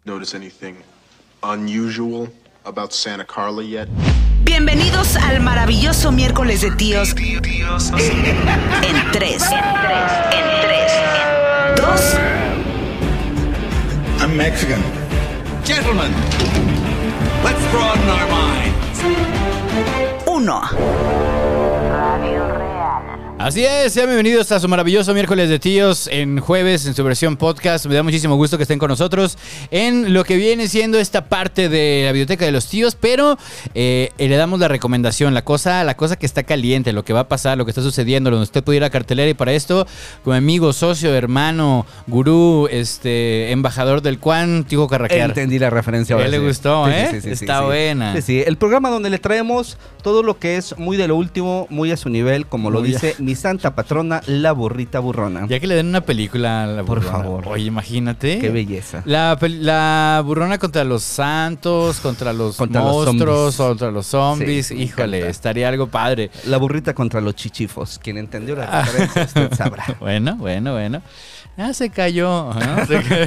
Notice anything unusual about Santa Carla yet? Bienvenidos al maravilloso miércoles de tíos. En 3, 2. I'm Mexican. Gentlemen, let's broaden our minds. 1. Así es, sean bienvenidos a su maravilloso miércoles de tíos en jueves en su versión podcast. Me da muchísimo gusto que estén con nosotros en lo que viene siendo esta parte de la biblioteca de los tíos, pero le damos la recomendación, la cosa que está caliente, lo que va a pasar, lo que está sucediendo, donde usted puede ir a cartelera, y para esto, como amigo, socio, hermano, gurú, embajador del Cuan, Tijo Carraquear. Entendí la referencia ahora. Le gustó, ¿eh? Sí, está buena. Sí, el programa donde le traemos todo lo que es muy de lo último, muy a su nivel, como lo dice mi santa patrona, la burrita burrona. Ya que le den una película a la burrona. Por favor. Oye, imagínate. Qué belleza. La burrona contra los santos, contra los monstruos, contra los zombies. Sí, híjole, estaría algo padre. La burrita contra los chichifos. Quien entendió la referencia, usted sabrá. Bueno. Ya se cayó, ¿no?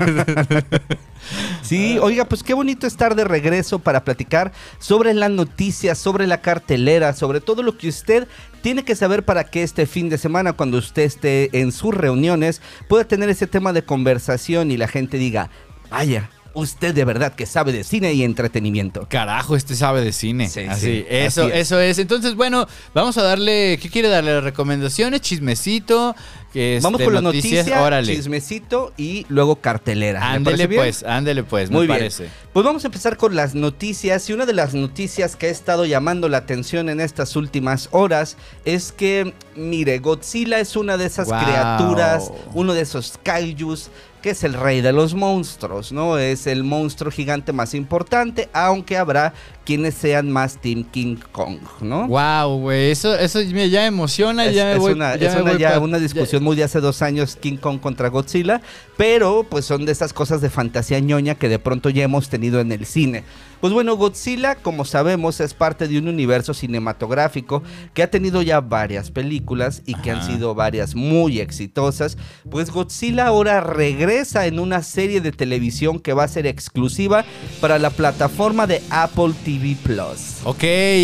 Sí, oiga, pues qué bonito estar de regreso para platicar sobre las noticias, sobre la cartelera, sobre todo lo que usted tiene que saber para que este fin de semana, cuando usted esté en sus reuniones, pueda tener ese tema de conversación y la gente diga, vaya, usted de verdad que sabe de cine y entretenimiento. Carajo, sabe de cine. Sí, así, sí, eso es. Entonces, bueno, vamos a darle, ¿qué quiere darle? ¿Recomendaciones? ¿Chismecito? Vamos con la noticia, órale. Chismecito y luego cartelera. Ándele pues, Muy me bien. parece. Pues vamos a empezar con las noticias, y una de las noticias que ha estado llamando la atención en estas últimas horas es que, mire, Godzilla es una de esas criaturas, uno de esos kaijus, que es el rey de los monstruos, ¿no? Es el monstruo gigante más importante, aunque habrá quienes sean más Team King Kong, ¿no? Wow, güey, eso ya me emociona, Es una discusión muy de hace 2 años, King Kong contra Godzilla, pero pues son de esas cosas de fantasía ñoña que de pronto ya hemos tenido en el cine. Pues bueno, Godzilla, como sabemos, es parte de un universo cinematográfico que ha tenido ya varias películas y que han sido varias muy exitosas. Pues Godzilla ahora regresa en una serie de televisión que va a ser exclusiva para la plataforma de Apple TV Plus. Ok,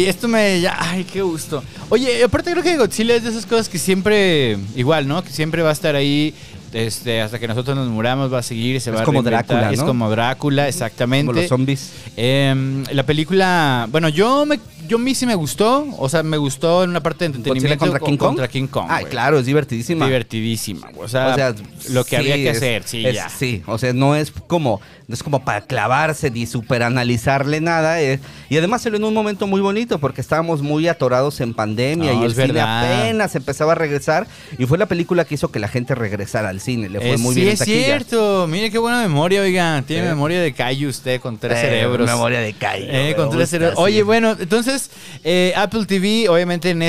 ay, qué gusto. Oye, aparte creo que Godzilla es de esas cosas que siempre, igual, ¿no? Que siempre va a estar ahí. Hasta que nosotros nos muramos va a seguir, se va a reinventar. Drácula, ¿no? Es como Drácula, exactamente. Como los zombies. La película, bueno, a mí sí me gustó, o sea, me gustó en una parte de entretenimiento. ¿Godzilla contra King Kong? Ay, claro, es divertidísima. Divertidísima, o sea lo que había que hacer, ya. Sí, o sea, no es como para clavarse ni superanalizarle nada. Y además salió en un momento muy bonito porque estábamos muy atorados en pandemia y el cine apenas empezaba a regresar, y fue la película que hizo que la gente regresara al cine. Le fue muy bien en taquilla. Sí, es cierto. Mire qué buena memoria, oiga. Tiene memoria de Kaiju usted con 3 cerebros. Memoria de Kaiju. Con 3 cerebros. Oye, bueno, entonces Apple TV, obviamente en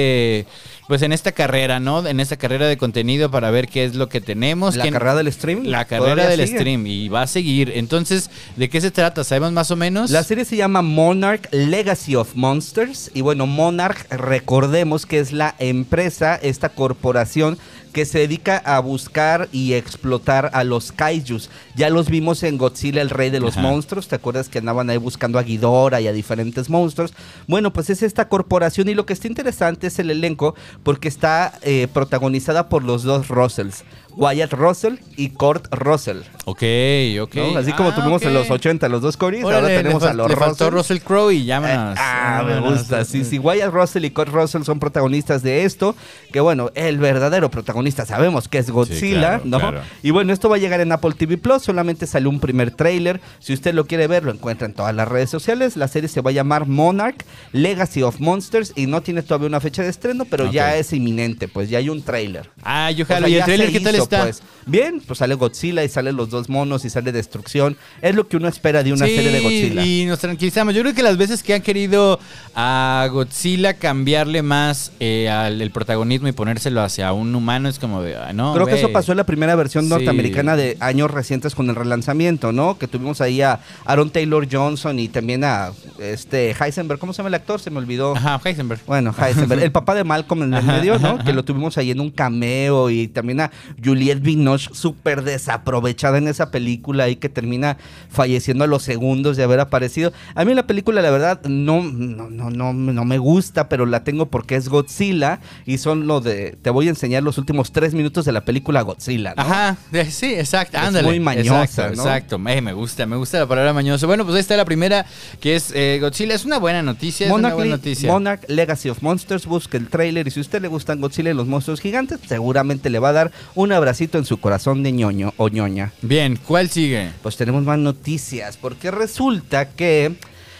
esta carrera, ¿no? En esta carrera de contenido para ver qué es lo que tenemos. ¿La carrera del stream? La carrera del stream, y va a seguir. Entonces, ¿de qué se trata? ¿Sabemos más o menos? La serie se llama Monarch Legacy of Monsters. Y bueno, Monarch, recordemos que es la empresa, esta corporación que se dedica a buscar y explotar a los kaijus. Ya los vimos en Godzilla, el rey de los monstruos. ¿Te acuerdas que andaban ahí buscando a Ghidorah y a diferentes monstruos? Bueno, pues es esta corporación, y lo que está interesante es el elenco, porque está protagonizada por los dos Russells, Wyatt Russell y Kurt Russell. Ok. ¿No? Así como tuvimos en los 80 los dos Corys, ahora tenemos a los Russell. Le faltó Russell. Russell Crowe y llámanos. Me gusta. Sí, Wyatt Russell y Kurt Russell son protagonistas de esto. Que bueno, el verdadero protagonista sabemos que es Godzilla, sí, claro, ¿no? Claro. Y bueno, esto va a llegar en Apple TV Plus. Solamente salió un primer tráiler. Si usted lo quiere ver, lo encuentra en todas las redes sociales. La serie se va a llamar Monarch Legacy of Monsters y no tiene todavía una fecha de estreno, pero ya es inminente, pues ya hay un tráiler. Yo jalo. ¿Y el tráiler qué tal está? Pues bien, pues sale Godzilla y salen los dos monos y sale destrucción. Es lo que uno espera de una serie de Godzilla. Y nos tranquilizamos. Yo creo que las veces que han querido a Godzilla cambiarle más el protagonismo y ponérselo hacia un humano es como de, no, creo que eso pasó en la primera versión norteamericana de años recientes con el relanzamiento, ¿no? Que tuvimos ahí a Aaron Taylor Johnson y también a Heisenberg. ¿Cómo se llama el actor? Se me olvidó. Heisenberg. Bueno, Heisenberg. El papá de Malcolm en el medio, ¿no? Que lo tuvimos ahí en un cameo, y también a Juliette Binoche súper desaprovechada en esa película y que termina falleciendo a los segundos de haber aparecido. A mí la película, la verdad, no me gusta, pero la tengo porque es Godzilla y son te voy a enseñar los últimos 3 minutos de la película Godzilla, ¿no? Ajá, sí, exacto, Es ándale. muy mañosa, exacto, ¿no? Exacto, me gusta la palabra mañoso. Bueno, pues ahí está la primera, que es Godzilla. Es una buena noticia, Monarch Legacy of Monsters, busque el tráiler y si a usted le gustan Godzilla y los monstruos gigantes, seguramente le va a dar un abracito en su corazón de ñoño o ñoña. Bien, ¿cuál sigue? Pues tenemos más noticias, porque resulta que,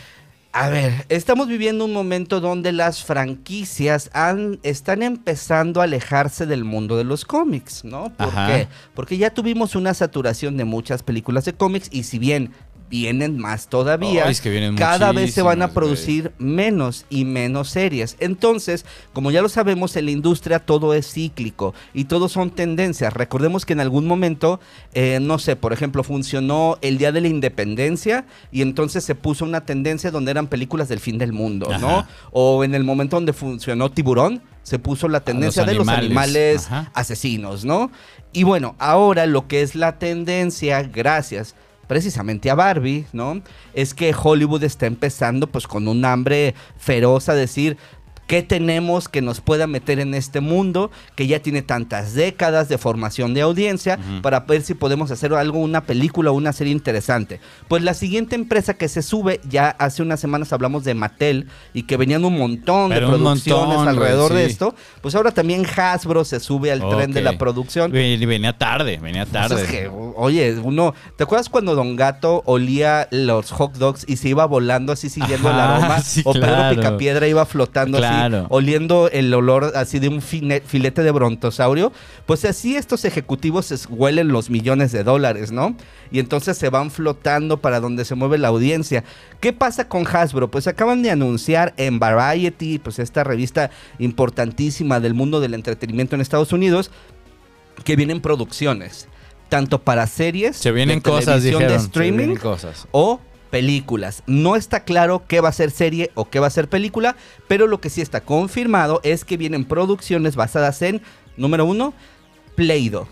a ver, estamos viviendo un momento donde las franquicias están empezando a alejarse del mundo de los cómics, ¿no? ¿Por qué? Porque ya tuvimos una saturación de muchas películas de cómics y si bien vienen más todavía, es que vienen cada vez se van a muchísimas, producir menos y menos series. Entonces, como ya lo sabemos, en la industria todo es cíclico y todo son tendencias. Recordemos que en algún momento, no sé, por ejemplo, funcionó el Día de la Independencia y entonces se puso una tendencia donde eran películas del fin del mundo, ¿no? O en el momento donde funcionó Tiburón, se puso la tendencia de los animales asesinos, ¿no? Y bueno, ahora lo que es la tendencia, gracias precisamente a Barbie, ¿no? Es que Hollywood está empezando pues con un hambre feroz a decir ¿qué tenemos que nos pueda meter en este mundo que ya tiene tantas décadas de formación de audiencia para ver si podemos hacer algo, una película o una serie interesante? Pues la siguiente empresa que se sube, ya hace unas semanas hablamos de Mattel y que venían un montón de producciones alrededor de esto, pues ahora también Hasbro se sube al tren de la producción. Venía tarde. Pues es que, oye, ¿te acuerdas cuando Don Gato olía los hot dogs y se iba volando así siguiendo el aroma? Sí, o Pedro Picapiedra iba flotando así, oliendo el olor así de un filete de brontosaurio. Pues así estos ejecutivos huelen los millones de dólares, ¿no? Y entonces se van flotando para donde se mueve la audiencia. ¿Qué pasa con Hasbro? Pues acaban de anunciar en Variety, pues esta revista importantísima del mundo del entretenimiento en Estados Unidos, que vienen producciones, tanto para series, se vienen de cosas, televisión, dijeron, de streaming, o películas. No está claro qué va a ser serie o qué va a ser película, pero lo que sí está confirmado es que vienen producciones basadas en, número 1, Play-Doh.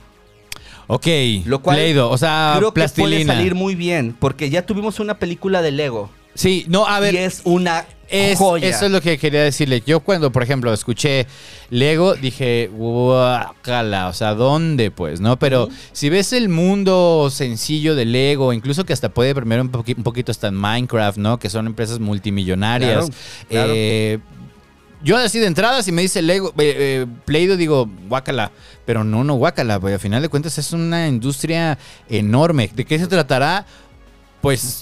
Ok, lo cual Play-Doh, o sea, creo plastilina. Que puede salir muy bien, porque ya tuvimos una película de Lego. Sí, no, a ver. Y es una joya. Eso es lo que quería decirle. Yo cuando, por ejemplo, escuché Lego, dije, guácala, o sea, ¿dónde pues? ¿No? Pero si ves el mundo sencillo de Lego, incluso que hasta puede permear un poquito hasta en Minecraft, ¿no? Que son empresas multimillonarias. Claro. Yo así de entrada, si me dice Lego, Play-Doh, digo, guácala. Pero no guácala, porque al final de cuentas es una industria enorme. ¿De qué se tratará? Pues...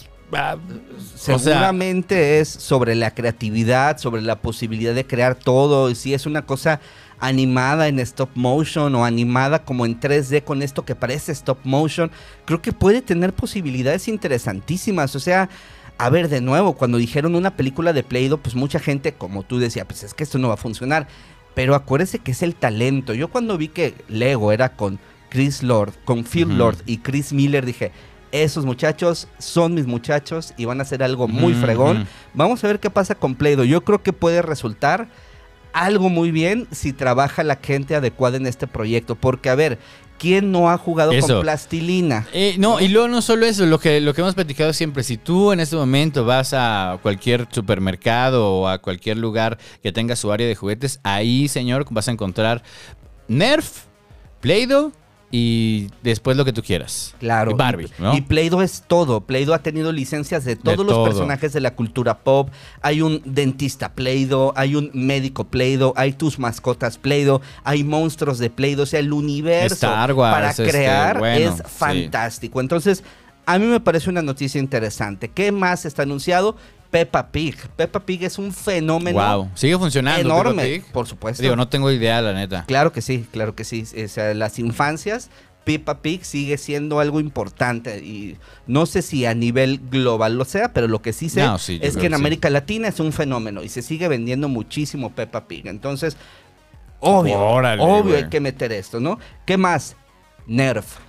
seguramente es sobre la creatividad, sobre la posibilidad de crear todo. Y si es una cosa animada en stop motion o animada como en 3D con esto que parece stop motion, creo que puede tener posibilidades interesantísimas. O sea, a ver, de nuevo, cuando dijeron una película de Play-Doh, pues mucha gente, como tú decía, pues es que esto no va a funcionar. Pero acuérdese que es el talento. Yo cuando vi que Lego era con Chris Lord, con Phil Lord y Chris Miller, dije, esos muchachos son mis muchachos y van a hacer algo muy fregón. Vamos a ver qué pasa con Play-Doh. Yo creo que puede resultar algo muy bien si trabaja la gente adecuada en este proyecto. Porque, a ver, ¿quién no ha jugado con plastilina? No, y luego no solo eso, lo que hemos platicado siempre. Si tú en este momento vas a cualquier supermercado o a cualquier lugar que tenga su área de juguetes, ahí, señor, vas a encontrar Nerf, Play-Doh, y después lo que tú quieras. Claro. Y Barbie, ¿no? Y Play-Doh es todo. Play-Doh ha tenido licencias de todos los personajes de la cultura pop. Hay un dentista Play-Doh, hay un médico Play-Doh, hay tus mascotas Play-Doh, hay monstruos de Play-Doh. O sea, el universo Star Wars, para crear bueno, es fantástico. Entonces, a mí me parece una noticia interesante. ¿Qué más está anunciado? Peppa Pig. Peppa Pig es un fenómeno. Wow. ¿Sigue funcionando enorme, Peppa Pig? Por supuesto. Digo, no tengo idea, la neta. Claro que sí, claro que sí. O sea, las infancias, Peppa Pig sigue siendo algo importante y no sé si a nivel global lo sea, pero lo que sí sé es que en América Latina es un fenómeno y se sigue vendiendo muchísimo Peppa Pig. Entonces, obvio hay que meter esto, ¿no? ¿Qué más? Nerf.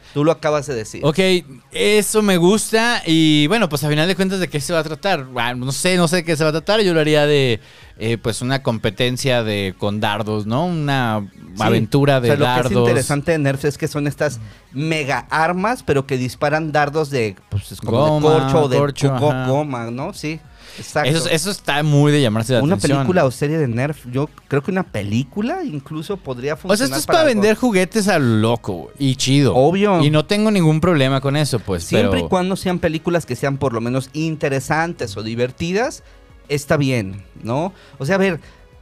Tú lo acabas de decir. Ok, eso me gusta y bueno, pues a final de cuentas, ¿de qué se va a tratar? Bueno, no sé de qué se va a tratar. Yo lo haría de pues una competencia con dardos, ¿no? Una aventura de dardos. Lo que es interesante de Nerf es que son estas mega armas, pero que disparan dardos de, pues es como Goma, de corcho o de corcho, goma, ¿no? Sí, exacto. Eso está muy de llamarse la Una atención. película o serie de Nerf, yo creo que una película incluso podría funcionar. O sea, esto es para vender juguetes a lo loco y chido. Obvio. Y no tengo ningún problema con eso, pues. Siempre pero... y cuando sean películas que sean por lo menos interesantes o divertidas, está bien, ¿no? O sea, a ver,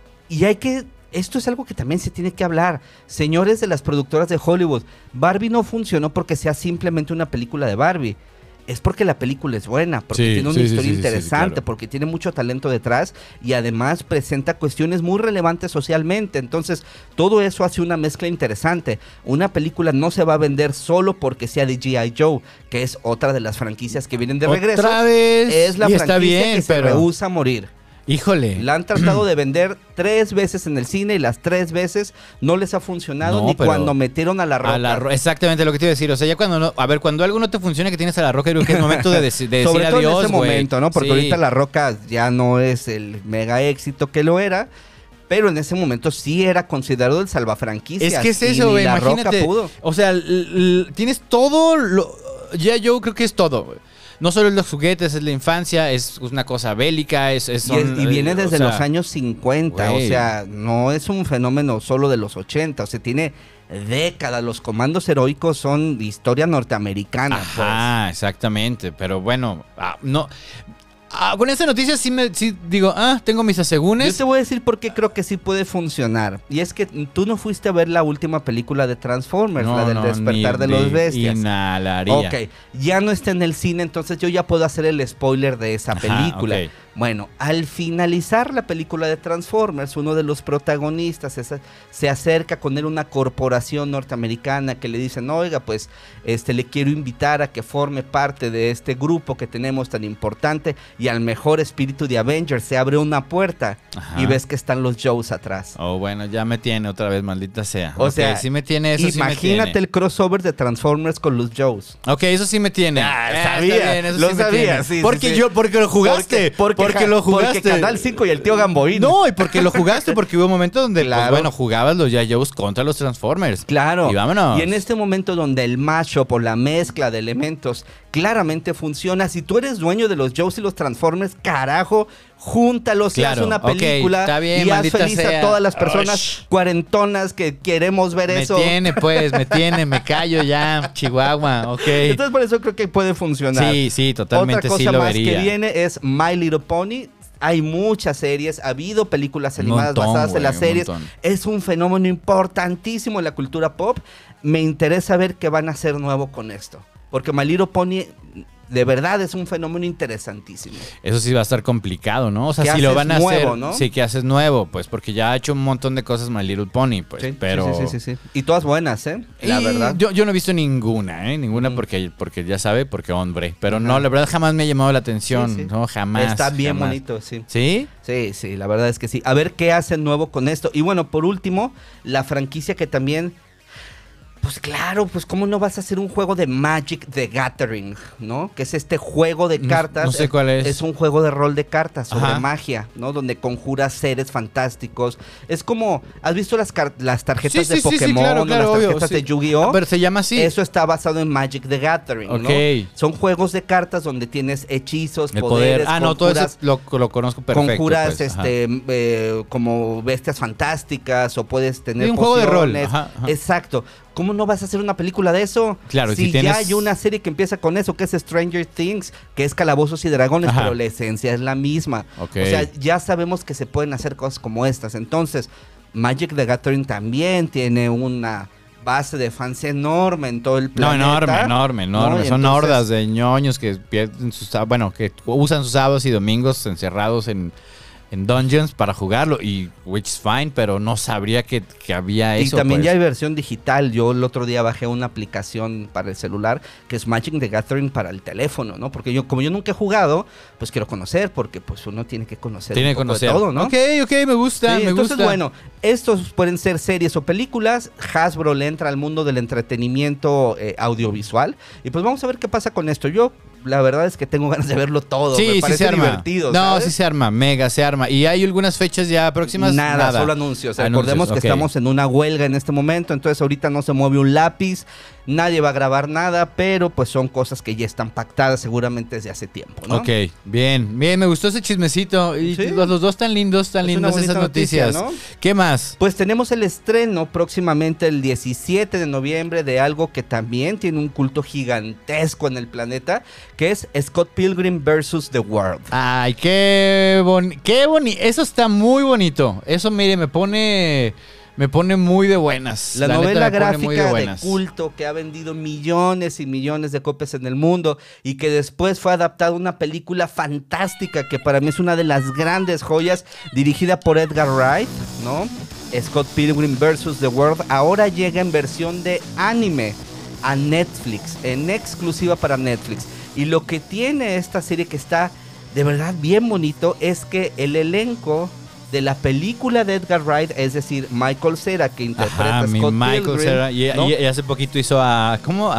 esto es algo que también se tiene que hablar. Señores de las productoras de Hollywood, Barbie no funcionó porque sea simplemente una película de Barbie. Es porque la película es buena, porque tiene una historia interesante, claro. porque tiene mucho talento detrás y además presenta cuestiones muy relevantes socialmente. Entonces, todo eso hace una mezcla interesante. Una película no se va a vender solo porque sea de G.I. Joe, que es otra de las franquicias que vienen de regreso. Otra vez. Es la y franquicia está bien, que se pero... rehúsa a morir. Híjole. La han tratado de vender 3 veces en el cine y las 3 veces no les ha funcionado No, ni pero cuando metieron a La Roca. Exactamente lo que te iba a decir. O sea, ya cuando cuando algo no te funciona, que tienes a La Roca, creo que es momento de decir Sobre todo adiós, en ese güey. momento, ¿no? Porque Sí. ahorita La Roca ya no es el mega éxito que lo era. Pero en ese momento sí era considerado el salvafranquicias. Es que es y eso, ni güey. La Imagínate. Roca pudo. O sea, tienes todo ya yo creo que es todo, güey. No solo es los juguetes, es la infancia, es una cosa bélica, Y viene desde los años 50, güey. o sea, no es un fenómeno solo de los 80, o sea, tiene décadas. Los comandos heroicos son historia norteamericana. Ajá, exactamente. Pero bueno, no. Con esta noticia sí digo, tengo mis Yo asegúnes. te voy a decir por qué creo que sí puede funcionar. Y es que tú no fuiste a ver la última película de Transformers, la del despertar de los bestias. Inhalaría. Ok, ya no está en el cine, entonces yo ya puedo hacer el spoiler de esa película. Ok. Bueno, al finalizar la película de Transformers, uno de los protagonistas se acerca con él una corporación norteamericana que le dicen, oiga, pues le quiero invitar a que forme parte de este grupo que tenemos tan importante, y al mejor espíritu de Avengers se abre una puerta. Ajá. Y ves que están los Joes atrás. Oh, bueno, ya me tiene otra vez, maldita sea. O Ok, sea, sí me tiene eso. imagínate el crossover de Transformers con los Joes. Ok, eso sí me tiene. Sabía, Está bien, eso lo sí me sabía, tiene. sí, porque sí. porque lo jugaste. Porque lo jugaste. Porque Canal 5 y el tío Gamboín. No, y porque lo jugaste, porque hubo un momento donde, Claro. pues, bueno, jugabas los G.I. Joes contra los Transformers. Claro. Y vámonos. Y en este momento donde el mashup o la mezcla de elementos claramente funciona, si tú eres dueño de los Joes y los Transformers, carajo, júntalos y haz Claro, una ok, película está bien, y haz maldita feliz sea. a todas las personas Ush. cuarentonas que queremos ver eso. Me callo ya, Chihuahua, ok. Entonces por eso creo que puede funcionar. Sí, totalmente Otra cosa sí lo más vería. que viene es My Little Pony. Hay muchas series, ha habido películas animadas montón, basadas en las güey, un series. montón. Es un fenómeno importantísimo en la cultura pop. Me interesa ver qué van a hacer nuevo con esto. Porque My Little Pony de verdad es un fenómeno interesantísimo. Eso sí va a estar complicado, ¿no? O sea, ¿Qué si lo haces van a nuevo, hacer, no? sí, que haces nuevo, pues, porque ya ha hecho un montón de cosas My Little Pony, pues, pero... Sí. Y todas buenas, ¿eh? La Y verdad. Yo no he visto ninguna, Ninguna porque ya sabe, porque hombre. Pero no, la verdad jamás me ha llamado la atención. Sí. No, jamás. Está bien jamás. bonito, sí. ¿Sí? Sí, la verdad es que sí. A ver qué hacen nuevo con esto. Y bueno, por último, la franquicia que también... Pues claro, pues cómo no vas a hacer un juego de Magic the Gathering, ¿no? Que es este juego de cartas. no sé cuál es. Es un juego de rol de cartas sobre Ajá. magia, ¿no? Donde conjuras seres fantásticos. Es como, ¿has visto las tarjetas de Sí, Pokémon, claro, o las obvio, tarjetas sí. de Yu-Gi-Oh? Pero se llama así. Eso está basado en Magic the Gathering, Ok. ¿no? Son juegos de cartas donde tienes hechizos, El poderes, poder. No, todo eso conjuras- lo conozco perfecto. conjuras pues, ajá. como bestias fantásticas o puedes tener Sí, un juego de rol. pociones. Ajá. Exacto. ¿Cómo no vas a hacer una película de eso? Claro, si si tienes- ya hay una serie que empieza con eso, que es Stranger Things, que es Calabozos y Dragones, Ajá. pero la esencia es la misma. Ok. O sea, ya sabemos que se pueden hacer cosas como estas. Entonces, Magic the Gathering también tiene una base de fans enorme en todo el No, planeta. enorme. ¿no? Y Son entonces- hordas de ñoños que pierden que usan sus sábados y domingos encerrados en en Dungeons para jugarlo, y which is fine, pero no sabría que había eso. Y también pues. ya hay versión digital. Yo el otro día bajé una aplicación para el celular que es Magic the Gathering para el teléfono, ¿no? Porque como yo nunca he jugado, pues quiero conocer, porque pues uno tiene que conocer Tiene un que poco conocer. de todo, ¿no? Ok, me gusta, Sí, me entonces, gusta. bueno, estos pueden ser series o películas. Hasbro le entra al mundo del entretenimiento audiovisual. Y pues vamos a ver qué pasa con esto. Yo, la verdad es que tengo ganas de verlo todo. Me parece se arma. divertido, No, ¿sabes? sí se arma, mega se arma. ¿Y hay algunas fechas ya próximas? Nada, solo anuncios. Recordemos que ok. estamos en una huelga en este momento, entonces ahorita no se mueve un lápiz, nadie va a grabar nada, pero pues son cosas que ya están pactadas seguramente desde hace tiempo, ¿no? Ok, bien, me gustó ese chismecito. Y Sí. los dos tan lindos, Es una bonita esas noticia, noticias. ¿no? ¿Qué más? Pues tenemos el estreno próximamente el 17 de noviembre de algo que también tiene un culto gigantesco en el planeta, que es Scott Pilgrim vs. The World. Ay, qué bonito. Eso está muy bonito. Eso, mire, me pone muy de buenas. La neta, novela me pone muy gráfica de buenas. culto que ha vendido millones y millones de copias en el mundo y que después fue adaptada a una película fantástica que para mí es una de las grandes joyas, dirigida por Edgar Wright, ¿no? Scott Pilgrim vs. The World ahora llega en versión de anime a Netflix, en exclusiva para Netflix. Y lo que tiene esta serie que está de verdad bien bonito es que el elenco de la película de Edgar Wright, es decir, Michael Cera, que interpreta a mi Scott Michael Pilgrim, Cera. ¿no? Y hace poquito hizo a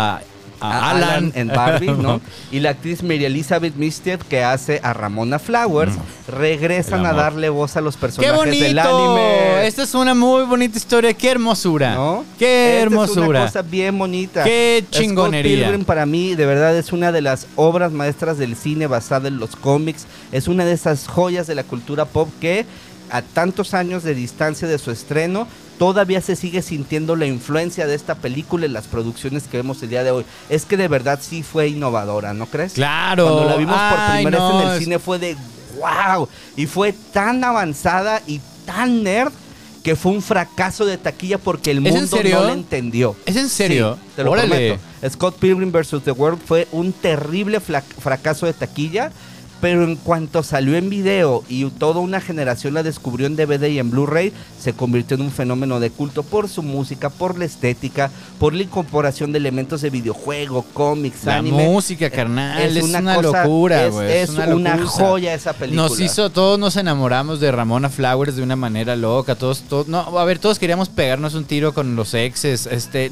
Alan en Barbie, ¿no? Y la actriz Mary Elizabeth Winstead, que hace a Ramona Flowers, regresan El a amor. darle voz a los ¡Qué personajes bonito! del anime. Esta es una muy bonita historia. ¡Qué hermosura! ¿No? ¡Qué Esta hermosura! Es una cosa bien bonita. ¡Qué chingonería! Scott Pilgrim para mí de verdad es una de las obras maestras del cine basada en los cómics. Es una de esas joyas de la cultura pop que a tantos años de distancia de su estreno todavía se sigue sintiendo la influencia de esta película en las producciones que vemos el día de hoy. Es que de verdad sí fue innovadora, ¿no crees? ¡Claro! Cuando la vimos por Ay, primera vez no, en el es- cine fue de wow. Y fue tan avanzada y tan nerd que fue un fracaso de taquilla porque el ¿Es en mundo serio? no la entendió. ¿Es en serio? Sí, te lo Órale. prometo. Scott Pilgrim vs. The World fue un terrible fracaso de taquilla, pero en cuanto salió en video y toda una generación la descubrió en DVD y en Blu-ray, se convirtió en un fenómeno de culto por su música, por la estética, por la incorporación de elementos de videojuego, cómics, La anime. música, carnal, es una cosa- locura, es- güey. Es una locura. joya esa película. Todos nos enamoramos de Ramona Flowers de una manera loca. Todos, todos queríamos pegarnos un tiro con los exes.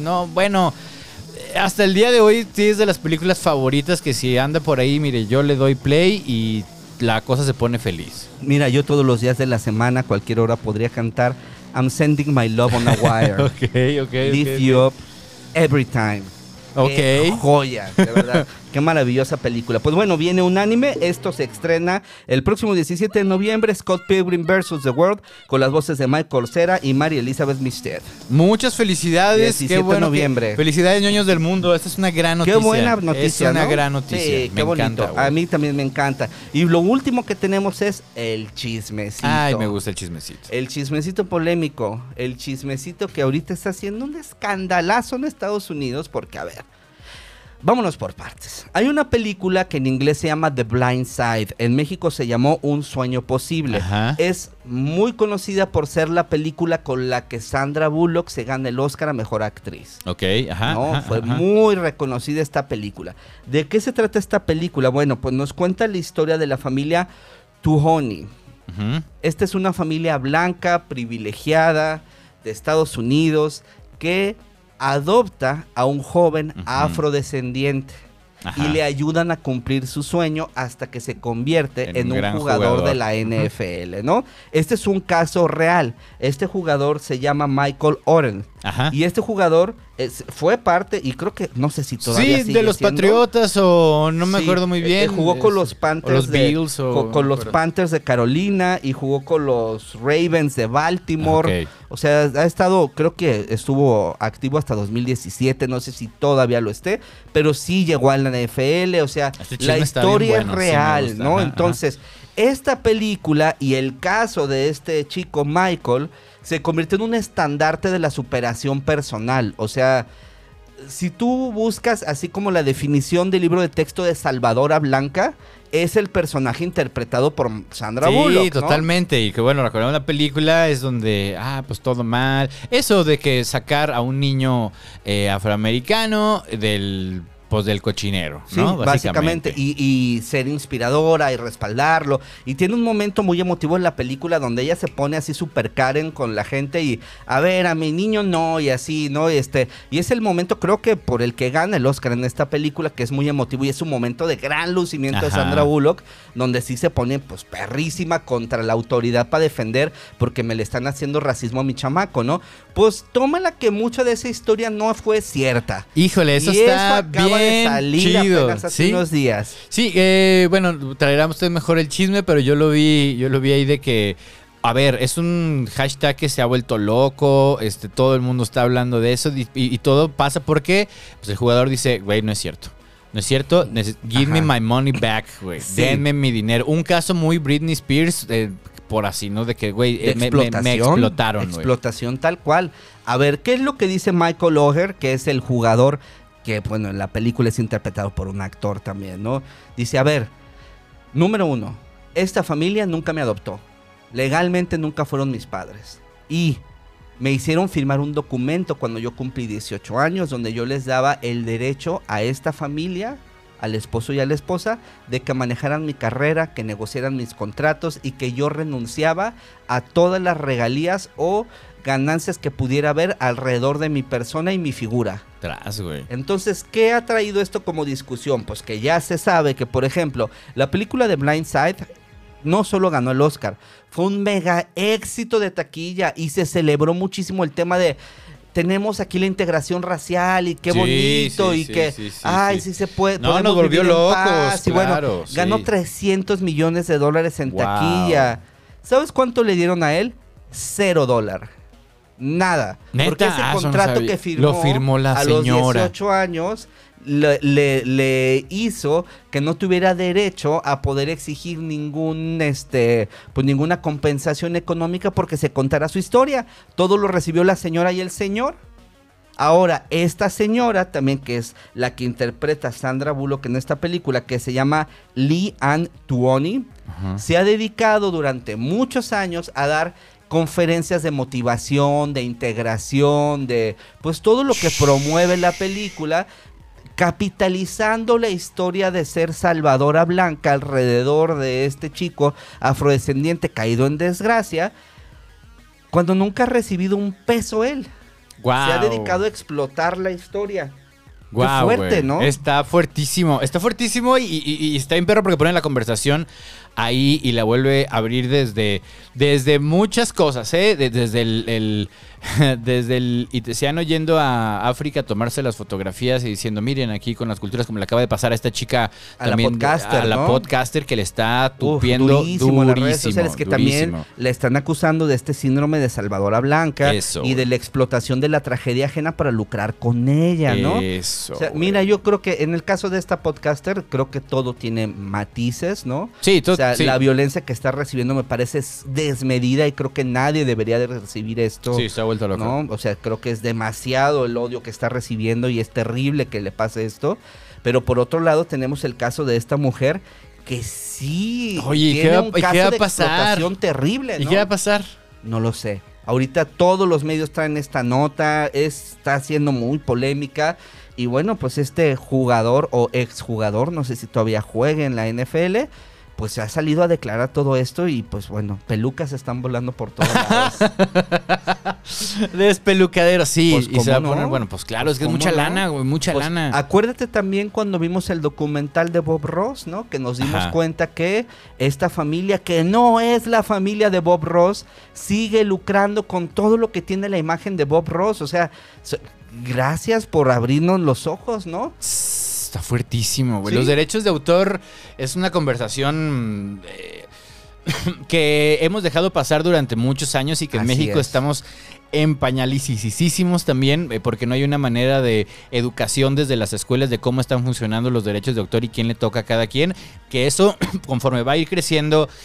Hasta el día de hoy sí es de las películas favoritas que si anda por ahí, mire, yo le doy play y la cosa se pone feliz. Mira, yo todos los días de la semana, a cualquier hora, podría cantar I'm sending my love on a wire. Ok. Lift you up every time. Ok. Qué joya, de verdad. Qué maravillosa película. Pues bueno, viene un anime. Esto se estrena el próximo 17 de noviembre. Scott Pilgrim vs. The World, con las voces de Michael Cera y Mary Elizabeth Winstead. Muchas felicidades. 17 Qué bueno de noviembre. Felicidades, ñoños del mundo. Esta es una gran noticia. Qué buena noticia, Es una ¿no? gran noticia. Sí, Me qué bonito. encanta, güey. A mí también me encanta. Y lo último que tenemos es el chismecito. Ay, me gusta el chismecito. El chismecito polémico, el chismecito que ahorita está haciendo un escandalazo en Estados Unidos, porque a ver, vámonos por partes. Hay una película que en inglés se llama The Blind Side, en México se llamó Un Sueño Posible. Ajá. Es muy conocida por ser la película con la que Sandra Bullock se gana el Oscar a Mejor Actriz. Ok, ajá. ¿No? ajá, Fue ajá. muy reconocida esta película. ¿De qué se trata esta película? Bueno, pues nos cuenta la historia de la familia Tuhoni. Ujú. Esta es una familia blanca, privilegiada, de Estados Unidos, que adopta a un joven Ujú. afrodescendiente. Ajá. Y le ayudan a cumplir su sueño hasta que se convierte En en un un gran jugador jugador. de la NFL, ¿no? Este es un caso real. Este jugador se llama Michael Oren. Ajá. Y este jugador fue parte, y creo que, no sé si todavía Sí, sigue de los siendo. Patriotas o no me Sí, acuerdo muy bien. jugó con los Panthers o los Bills o con los pero- Panthers de Carolina y jugó con los Ravens de Baltimore. Ok. O sea, ha estado, creo que estuvo activo hasta 2017, no sé si todavía lo esté, pero sí llegó a la NFL, o sea, Este la chisme está bien historia bueno, es sí me real, gusta, ¿no? ajá, Entonces, esta película y el caso de este chico Michael se convirtió en un estandarte de la superación personal, o sea, si tú buscas así como la definición del libro de texto de Salvadora Blanca, es el personaje interpretado por Sandra Sí, Bullock, ¿no? totalmente. Y que bueno, recordamos la película, es donde, pues todo mal. Eso de que sacar a un niño afroamericano del cochinero, Sí, ¿no? básicamente. Y ser inspiradora y respaldarlo. Y tiene un momento muy emotivo en la película donde ella se pone así super Karen con la gente y, a ver, a mi niño no, y así, ¿no? Y es el momento, creo que por el que gana el Oscar en esta película, que es muy emotivo y es un momento de gran lucimiento de Ajá. Sandra Bullock, donde sí se pone, pues, perrísima contra la autoridad para defender, porque me le están haciendo racismo a mi chamaco, ¿no? Pues tómala que mucha de esa historia no fue cierta. Híjole, eso Y está acaba de bien salir chido. apenas hace ¿Sí? unos días. Sí, bueno, traerá usted mejor el chisme, pero yo lo vi ahí de que, a ver, es un hashtag que se ha vuelto loco, todo el mundo está hablando de eso y todo pasa porque pues, el jugador dice, güey, no es cierto. No es cierto, give me my money back, güey. Sí. Denme mi dinero. Un caso muy Britney Spears, por así, ¿no? De que, güey, me explotaron, güey. Explotación tal cual. A ver, ¿qué es lo que dice Michael Oher, que es el jugador que, bueno, en la película es interpretado por un actor también, ¿no? Dice, a ver, número 1, esta familia nunca me adoptó. Legalmente nunca fueron mis padres. Y me hicieron firmar un documento cuando yo cumplí 18 años, donde yo les daba el derecho a esta familia, al esposo y a la esposa, de que manejaran mi carrera, que negociaran mis contratos y que yo renunciaba a todas las regalías o ganancias que pudiera haber alrededor de mi persona y mi figura. Tras, güey. Entonces, ¿qué ha traído esto como discusión? Pues que ya se sabe que, por ejemplo, la película de Blindside no solo ganó el Oscar, fue un mega éxito de taquilla y se celebró muchísimo el tema de tenemos aquí la integración racial y qué Sí, bonito sí, y sí, que, sí, ay, sí. sí se puede. No, podemos nos volvió vivir en locos, paz. Y claro, bueno, ganó sí. $300 millones en Wow. taquilla. ¿Sabes cuánto le dieron a él? $0. Nada. ¿Neta? Porque ese Eso no contrato sabía. que firmó, Lo firmó la a señora. los 18 años le hizo que no tuviera derecho a poder exigir ninguna compensación económica porque se contara su historia. Todo lo recibió la señora y el señor. Ahora, esta señora también, que es la que interpreta a Sandra Bullock en esta película, que se llama Lee Ann Tuoni, se ha dedicado durante muchos años a dar conferencias de motivación, de integración, de pues todo lo que promueve la película, capitalizando la historia de ser Salvadora Blanca alrededor de este chico afrodescendiente caído en desgracia, cuando nunca ha recibido un peso él. Wow. Se ha dedicado a explotar la historia. Guau, Qué fuerte, güey. ¿no? Está fuertísimo y está bien perro porque pone la conversación ahí y la vuelve a abrir desde muchas cosas, ¿eh? Desde y te sean yendo a África a tomarse las fotografías y diciendo, miren aquí con las culturas, como le acaba de pasar a esta chica A la también, podcaster, a la ¿no? podcaster que le está tupiendo durísimo en las redes sociales, que durísimo. también le están acusando de este síndrome de Salvadora Blanca Eso, y de güey. la explotación de la tragedia ajena para lucrar con ella, ¿no? Eso, O sea, güey. mira, yo creo que en el caso de esta podcaster, creo que todo tiene matices, ¿no? Sí, O sea, sí. la violencia que está recibiendo me parece desmedida y creo que nadie debería de recibir esto. Sí, se ha vuelto loco. ¿no? O sea, creo que es demasiado el odio que está recibiendo y es terrible que le pase esto. Pero por otro lado tenemos el caso de esta mujer que sí Oye, ¿y tiene qué va- un y qué caso va a de pasar? explotación terrible, ¿Y ¿no? qué va a pasar? No lo sé. Ahorita todos los medios traen esta nota, está siendo muy polémica. Y bueno, pues este jugador o exjugador, no sé si todavía juegue en la NFL, pues se ha salido a declarar todo esto y pues bueno, pelucas están volando por todos lados. Despelucadero, sí. Pues, y se va a ¿cómo poner, no? bueno, pues claro, Pues, es que es ¿cómo mucha no? lana, güey, mucha Pues, lana. acuérdate también cuando vimos el documental de Bob Ross, ¿no? Que nos dimos Ajá. cuenta que esta familia, que no es la familia de Bob Ross, sigue lucrando con todo lo que tiene la imagen de Bob Ross. O sea, gracias por abrirnos los ojos, ¿no? Está fuertísimo, güey. Sí. Los derechos de autor es una conversación que hemos dejado pasar durante muchos años y que en Así México es. estamos empañalicísimos también, porque no hay una manera de educación desde las escuelas de cómo están funcionando los derechos de autor y quién le toca a cada quien, que eso, conforme va a ir creciendo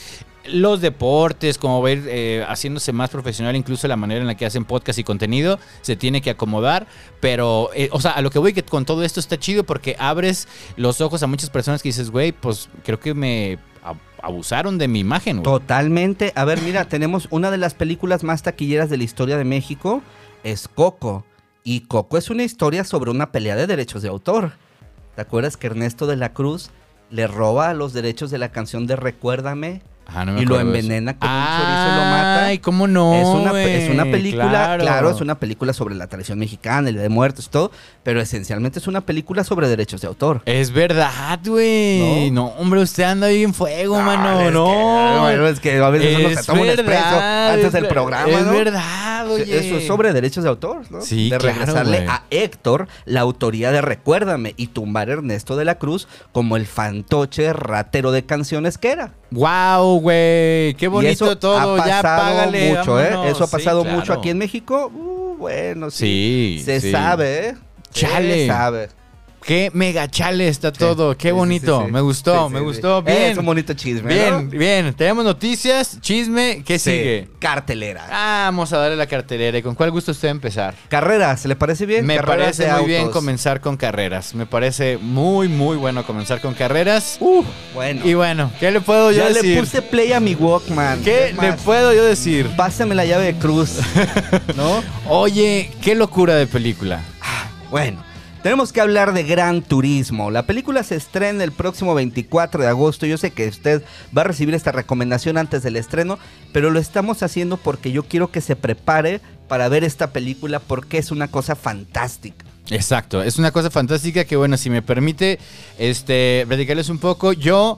los deportes, como ver haciéndose más profesional, incluso la manera en la que hacen podcast y contenido, se tiene que acomodar, pero, o sea, a lo que voy que con todo esto está chido porque abres los ojos a muchas personas que dices, güey, pues creo que me abusaron de mi imagen, güey. Totalmente. A ver, mira, tenemos una de las películas más taquilleras de la historia de México, es Coco. Y Coco es una historia sobre una pelea de derechos de autor. ¿Te acuerdas que Ernesto de la Cruz le roba los derechos de la canción de Recuérdame? No me y lo acuerdo de envenena eso. con un chorizo y lo mata. Ay, ¿cómo no? Es una película, claro, es una película sobre la tradición mexicana, el Día de Muertos y todo, pero esencialmente es una película sobre derechos de autor. Es verdad, güey. No, hombre, usted anda bien fuego, mano. No. Es que a veces uno se toma un expreso antes del programa, es ¿no? verdad, oye. Eso es sobre derechos de autor, ¿no? Sí, de claro, regresarle güey. a Héctor la autoría de Recuérdame y tumbar a Ernesto de la Cruz como el fantoche ratero de canciones que era. Wow, güey. Qué Y bonito eso todo. ha Ya pasado págale. mucho, vámonos. Eso ha pasado Sí, mucho claro. aquí en México. Bueno, Sí, Se sí. sabe, ¿eh? Chale. Se sabe. Qué mega chale está todo. Qué bonito. Sí. Me gustó, Sí, me sí, gustó. sí. Bien. Es un bonito chisme, Bien, ¿no? bien. Tenemos noticias, chisme. ¿Qué Sí. sigue? Cartelera. Vamos a darle la cartelera. ¿Y con cuál gusta usted empezar? Carreras, ¿le parece bien? Me Carreras parece de muy bien autos. comenzar con carreras. Me parece muy, muy bueno comenzar con carreras. Bueno. Y bueno, ¿qué le puedo yo Ya decir? le puse play a mi Walkman. ¿Qué Es le más, puedo yo decir? Pásame la llave de cruz, ¿no? Oye, qué locura de película. Bueno, tenemos que hablar de Gran Turismo. La película se estrena el próximo 24 de agosto. Yo sé que usted va a recibir esta recomendación antes del estreno, pero lo estamos haciendo porque yo quiero que se prepare para ver esta película porque es una cosa fantástica. Exacto, es una cosa fantástica que, bueno, si me permite platicarles un poco. Yo,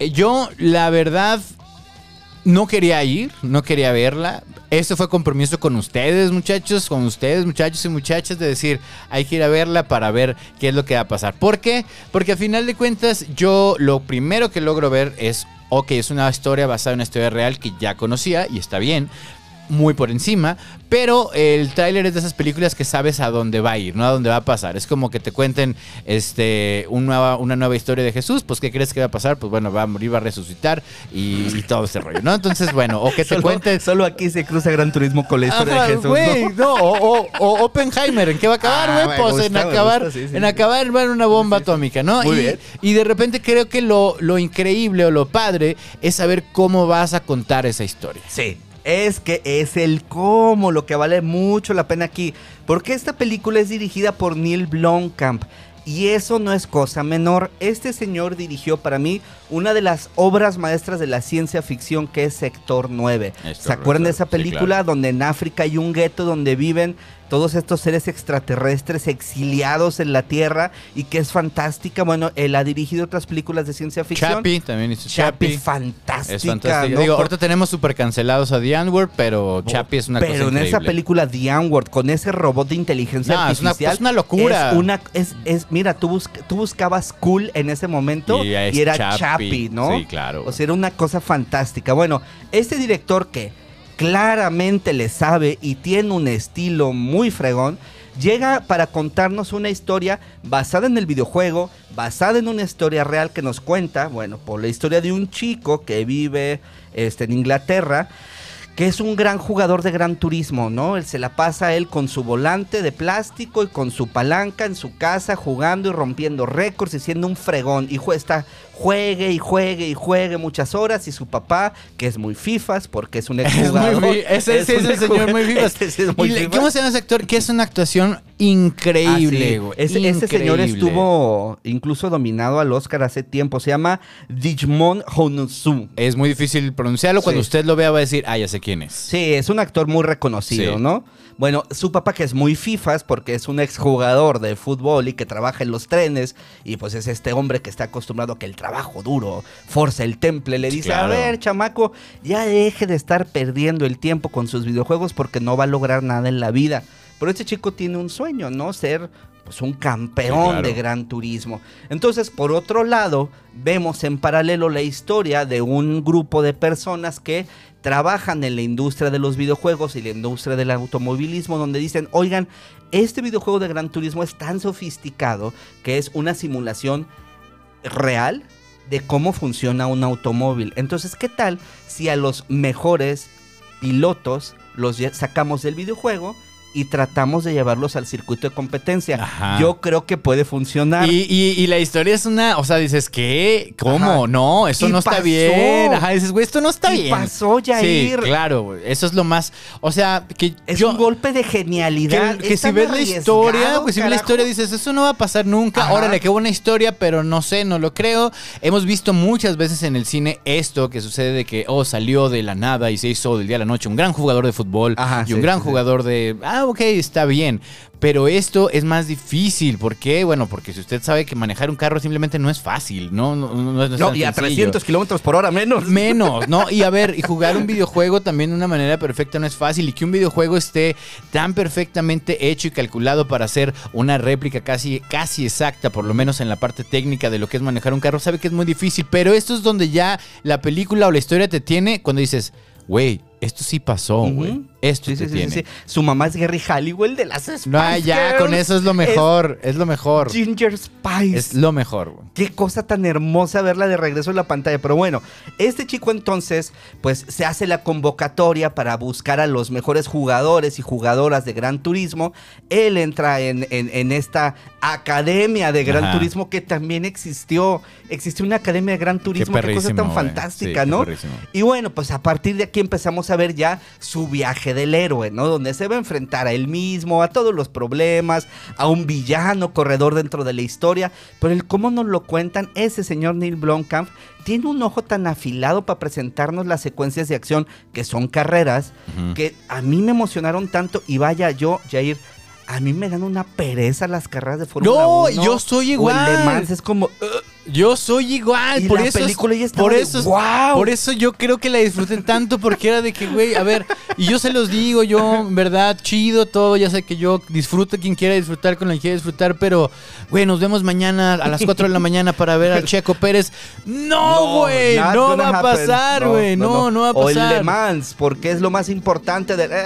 la verdad, no quería ir, no quería verla. Esto fue compromiso con ustedes, muchachos, y muchachas, de decir, hay que ir a verla para ver qué es lo que va a pasar. ¿Por qué? Porque a final de cuentas, yo lo primero que logro ver es, ok, es una historia basada en una historia real que ya conocía y está bien, muy por encima, pero el tráiler es de esas películas que sabes a dónde va a ir, no a dónde va a pasar. Es como que te cuenten una nueva historia de Jesús, pues ¿qué crees que va a pasar? Pues bueno, va a morir, va a resucitar y todo ese rollo, ¿no? Entonces, bueno, o que te cuenten... Solo aquí se cruza Gran Turismo con la historia Ajá, de Jesús, güey, ¿no? no, o Oppenheimer, ¿en qué va a acabar, güey? me Pues gusta, en me acabar, gusta, sí, sí, en sí. acabar en una bomba atómica, ¿no? Muy bien. Y de repente creo que lo increíble o lo padre es saber cómo vas a contar esa historia. Sí, es que es el cómo lo que vale mucho la pena aquí. Porque esta película es dirigida por Neil Blomkamp. Y eso no es cosa menor. Este señor dirigió para mí una de las obras maestras de la ciencia ficción que es Sector 9. ¿Se acuerdan de esa película? Sí, claro. Donde en África hay un gueto donde viven todos estos seres extraterrestres exiliados en la Tierra y que es fantástica. Bueno, él ha dirigido otras películas de ciencia ficción. Chappie, también hizo Chappie Chappie. es fantástica. Es fantástica. ¿no? Digo, ahorita tenemos súper cancelados a The N-Word, pero Chappie es una cosa Pero en increíble. esa película The N-Word, con ese robot de inteligencia No, artificial, es una locura. Mira, tú buscabas cool en ese momento Y es y era Chappie. Chappie, ¿no? Sí, claro. O sea, era una cosa fantástica. Bueno, este director que claramente le sabe y tiene un estilo muy fregón, llega para contarnos una historia basada en el videojuego, basada en una historia real que nos cuenta, bueno, por la historia de un chico que vive en Inglaterra, que es un gran jugador de Gran Turismo, ¿no? Él se la pasa con su volante de plástico y con su palanca en su casa jugando y rompiendo récords y siendo un fregón. Y juegue muchas horas y su papá, que es muy fifas porque es un exjugador. Ese sí es el señor muy vivas. ¿Cómo se llama ese actor? Que es una actuación increíble, güey. Ese señor estuvo incluso nominado al Oscar hace tiempo. Se llama Digimon Honosu. Es muy difícil pronunciarlo. Cuando Sí. usted lo vea va a decir, ya sé quién es. Sí, es un actor muy reconocido, Sí. ¿no? Bueno, su papá que es muy fifas porque es un exjugador de fútbol y que trabaja en los trenes y pues es este hombre que está acostumbrado a que el trabajo duro forza el temple. Le Sí, dice, claro. a ver, chamaco, ya deje de estar perdiendo el tiempo con sus videojuegos porque no va a lograr nada en la vida. Pero este chico tiene un sueño, ¿no? Ser pues un campeón Sí, claro. de Gran Turismo. Entonces, por otro lado, vemos en paralelo la historia de un grupo de personas que trabajan en la industria de los videojuegos y la industria del automovilismo, donde dicen, oigan, este videojuego de Gran Turismo es tan sofisticado que es una simulación real de cómo funciona un automóvil. Entonces, ¿qué tal si a los mejores pilotos los sacamos del videojuego y tratamos de llevarlos al circuito de competencia? Ajá. Yo creo que puede funcionar. Y la historia es una, o sea, dices, ¿qué? ¿Cómo? Ajá. No, eso Y no está pasó. bien. Ajá, dices, güey, esto no está Y bien. pasó, Yair. Sí, claro, güey. Eso es lo más, o sea, que Es yo... un golpe de genialidad. Que Es si tan ves la arriesgado, historia, pues si ves la carajo. historia dices, eso no va a pasar nunca. Ajá. Órale, qué buena historia, pero no sé, no lo creo. Hemos visto muchas veces en el cine esto que sucede de que, salió de la nada y se hizo del día a la noche un gran jugador de fútbol Ajá, y un sí, gran sí, jugador de, ok, está bien. Pero esto es más difícil. ¿Por qué? Bueno, porque si usted sabe que manejar un carro simplemente no es fácil, no es No, tan y a sencillo. 300 kilómetros por hora menos. Menos, ¿no? Y a ver, y jugar un videojuego también de una manera perfecta no es fácil. Y que un videojuego esté tan perfectamente hecho y calculado para hacer una réplica casi exacta, por lo menos en la parte técnica de lo que es manejar un carro, sabe que es muy difícil. Pero esto es donde ya la película o la historia te tiene cuando dices, güey, esto sí pasó, güey. Ujú. Esto Sí, te sí, tiene. sí. Su mamá es Gary Halliwell de las Spice No, ya, Girls. con eso es lo mejor. Es lo mejor. Ginger Spice. Es lo mejor, güey. Qué cosa tan hermosa verla de regreso en la pantalla. Pero bueno, este chico entonces, pues se hace la convocatoria para buscar a los mejores jugadores y jugadoras de Gran Turismo. Él entra en esta academia de Gran Ajá. Turismo que también existió. Existió una academia de Gran Turismo. Qué cosa perrísimo, tan güey. fantástica, Sí, qué ¿no? perrísimo. Y bueno, pues a partir de aquí empezamos a ver ya su viaje del héroe, ¿no? Donde se va a enfrentar a él mismo, a todos los problemas, a un villano corredor dentro de la historia. Pero el cómo nos lo cuentan, ese señor Neil Blomkamp tiene un ojo tan afilado para presentarnos las secuencias de acción que son carreras, que a mí me emocionaron tanto. Y vaya yo, Jair, a mí me dan una pereza las carreras de Fórmula 1. No, yo soy O igual. el Le Mans es como... Yo soy igual, Y por la eso película ya estaba por de, eso, ¡guau! por eso yo creo que la disfruté tanto, porque era de que, güey, a ver, y yo se los digo, yo, en verdad, chido todo, ya sé que yo disfruto quien quiera disfrutar con quien quiera disfrutar, pero, güey, nos vemos mañana a las 4 de la mañana para ver a Checo Pérez. No, güey, not no gonna va a happen. pasar, güey, no va a O el pasar. Le Mans, porque es lo más importante de...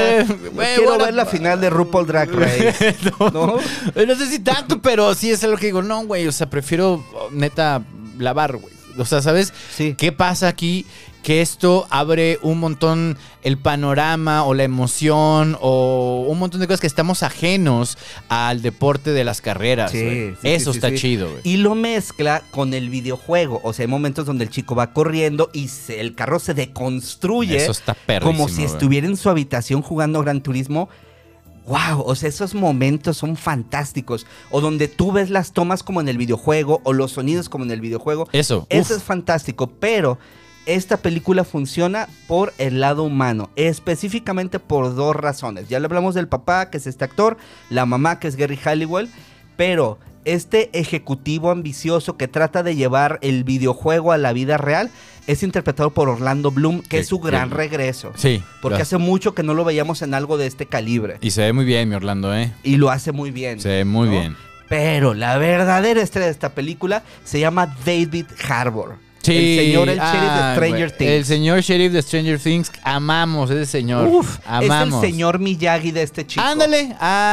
güey, quiero bueno, ver la final de RuPaul Drag Race. ¿No? No sé si tanto, pero sí es algo que digo, no, güey, o sea, prefiero, neta, lavar, güey. O sea, ¿sabes Sí. qué pasa aquí? Que esto abre un montón el panorama o la emoción o un montón de cosas que estamos ajenos al deporte de las carreras. güey. Eso está chido, güey. Y lo mezcla con el videojuego. O sea, hay momentos donde el chico va corriendo y el carro se deconstruye. Eso está perrísimo, como si güey. estuviera en su habitación jugando Gran Turismo. Wow, o sea, esos momentos son fantásticos. O donde tú ves las tomas como en el videojuego o los sonidos como en el videojuego. Eso es fantástico, pero esta película funciona por el lado humano, específicamente por dos razones. Ya le hablamos del papá, que es este actor, la mamá, que es Gary Halliwell, pero este ejecutivo ambicioso que trata de llevar el videojuego a la vida real es interpretado por Orlando Bloom, que es su gran regreso. Sí. Porque hace mucho que no lo veíamos en algo de este calibre. Y se ve muy bien, mi Orlando, ¿eh? Y lo hace muy bien. Se ve muy bien. Pero la verdadera estrella de esta película se llama David Harbour. Sí. El señor, el sheriff de Stranger güey. Things. El señor sheriff de Stranger Things. Amamos ese señor. Uf, amamos. es el señor Miyagi de este chico. Ándale,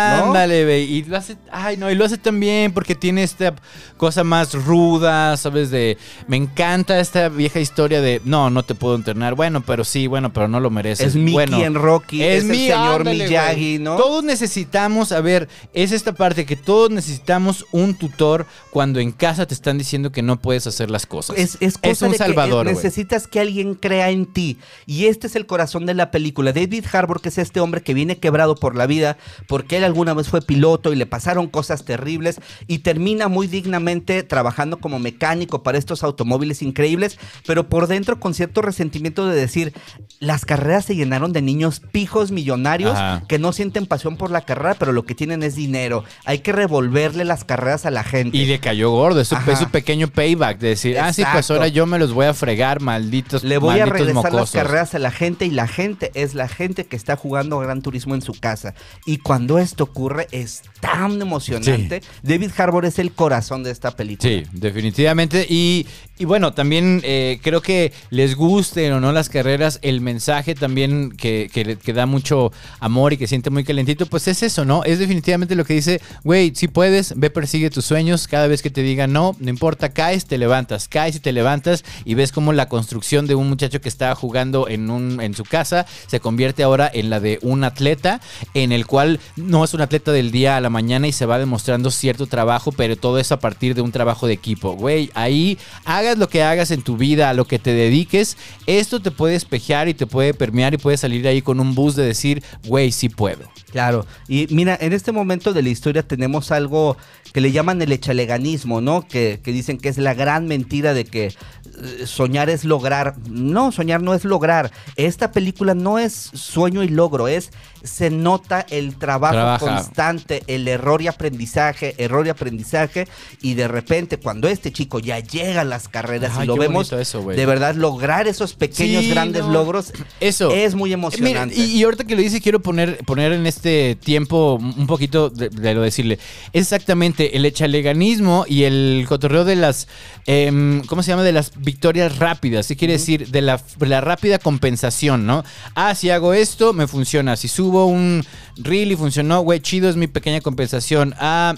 güey. Y lo hace, y lo hace tan bien porque tiene esta cosa más ruda, ¿sabes? Me encanta esta vieja historia de, no te puedo internar. Bueno, pero no lo mereces. Es Mickey bueno, en Rocky, es el señor Miyagi, güey. ¿no? Todos necesitamos, es esta parte que todos necesitamos un tutor cuando en casa te están diciendo que no puedes hacer las cosas. Es un de que salvador, güey. necesitas que alguien crea en ti. Y este es el corazón de la película. David Harbour, que es este hombre que viene quebrado por la vida, porque él alguna vez fue piloto y le pasaron cosas terribles, y termina muy dignamente trabajando como mecánico para estos automóviles increíbles, pero por dentro con cierto resentimiento de decir, las carreras se llenaron de niños pijos millonarios. Ajá. Que no sienten pasión por la carrera, pero lo que tienen es dinero. Hay que revolverle las carreras a la gente. Y le cayó gordo, es Ajá. su pequeño payback de decir, sí, pues Exacto. ahora yo me los voy a fregar, malditos Le voy a malditos regresar mocosos. las carreras a la gente y la gente es la gente que está jugando Gran Turismo en su casa. Y cuando esto ocurre es tan emocionante. Sí. David Harbour es el corazón de esta película. Sí, definitivamente. Y bueno, también creo que les gusten o no las carreras, el mensaje también que da mucho amor y que siente muy calentito, pues es eso, ¿no? Es definitivamente lo que dice, güey, si puedes, ve, persigue tus sueños. Cada vez que te digan no importa, caes, te levantas, caes y te levantas y ves cómo la construcción de un muchacho que estaba jugando en su casa se convierte ahora en la de un atleta, en el cual no es un atleta del día a la mañana y se va demostrando cierto trabajo, pero todo es a partir de un trabajo de equipo. Güey, ahí hagas lo que hagas en tu vida, a lo que te dediques, esto te puede espejear y te puede permear y puedes salir ahí con un boost de decir, güey, sí puedo. Claro, y mira, en este momento de la historia tenemos algo que le llaman el echaleganismo, ¿no? Que dicen que es la gran mentira de que soñar es lograr. No, soñar no es lograr. Esta película no es sueño y logro, se nota el trabajo constante, el error y aprendizaje, y de repente cuando este chico ya llega a las carreras y lo vemos eso, de verdad lograr esos pequeños grandes logros, eso es muy emocionante. Mira, y ahorita que lo dice quiero poner en este tiempo un poquito de lo decirle. Exactamente, el echaleganismo y el cotorreo de las ¿cómo se llama? De las victorias rápidas. ¿Sí quiere decir? De la rápida compensación, ¿no? Si hago esto, me funciona. Si subo un reel y funcionó, güey, chido, es mi pequeña compensación.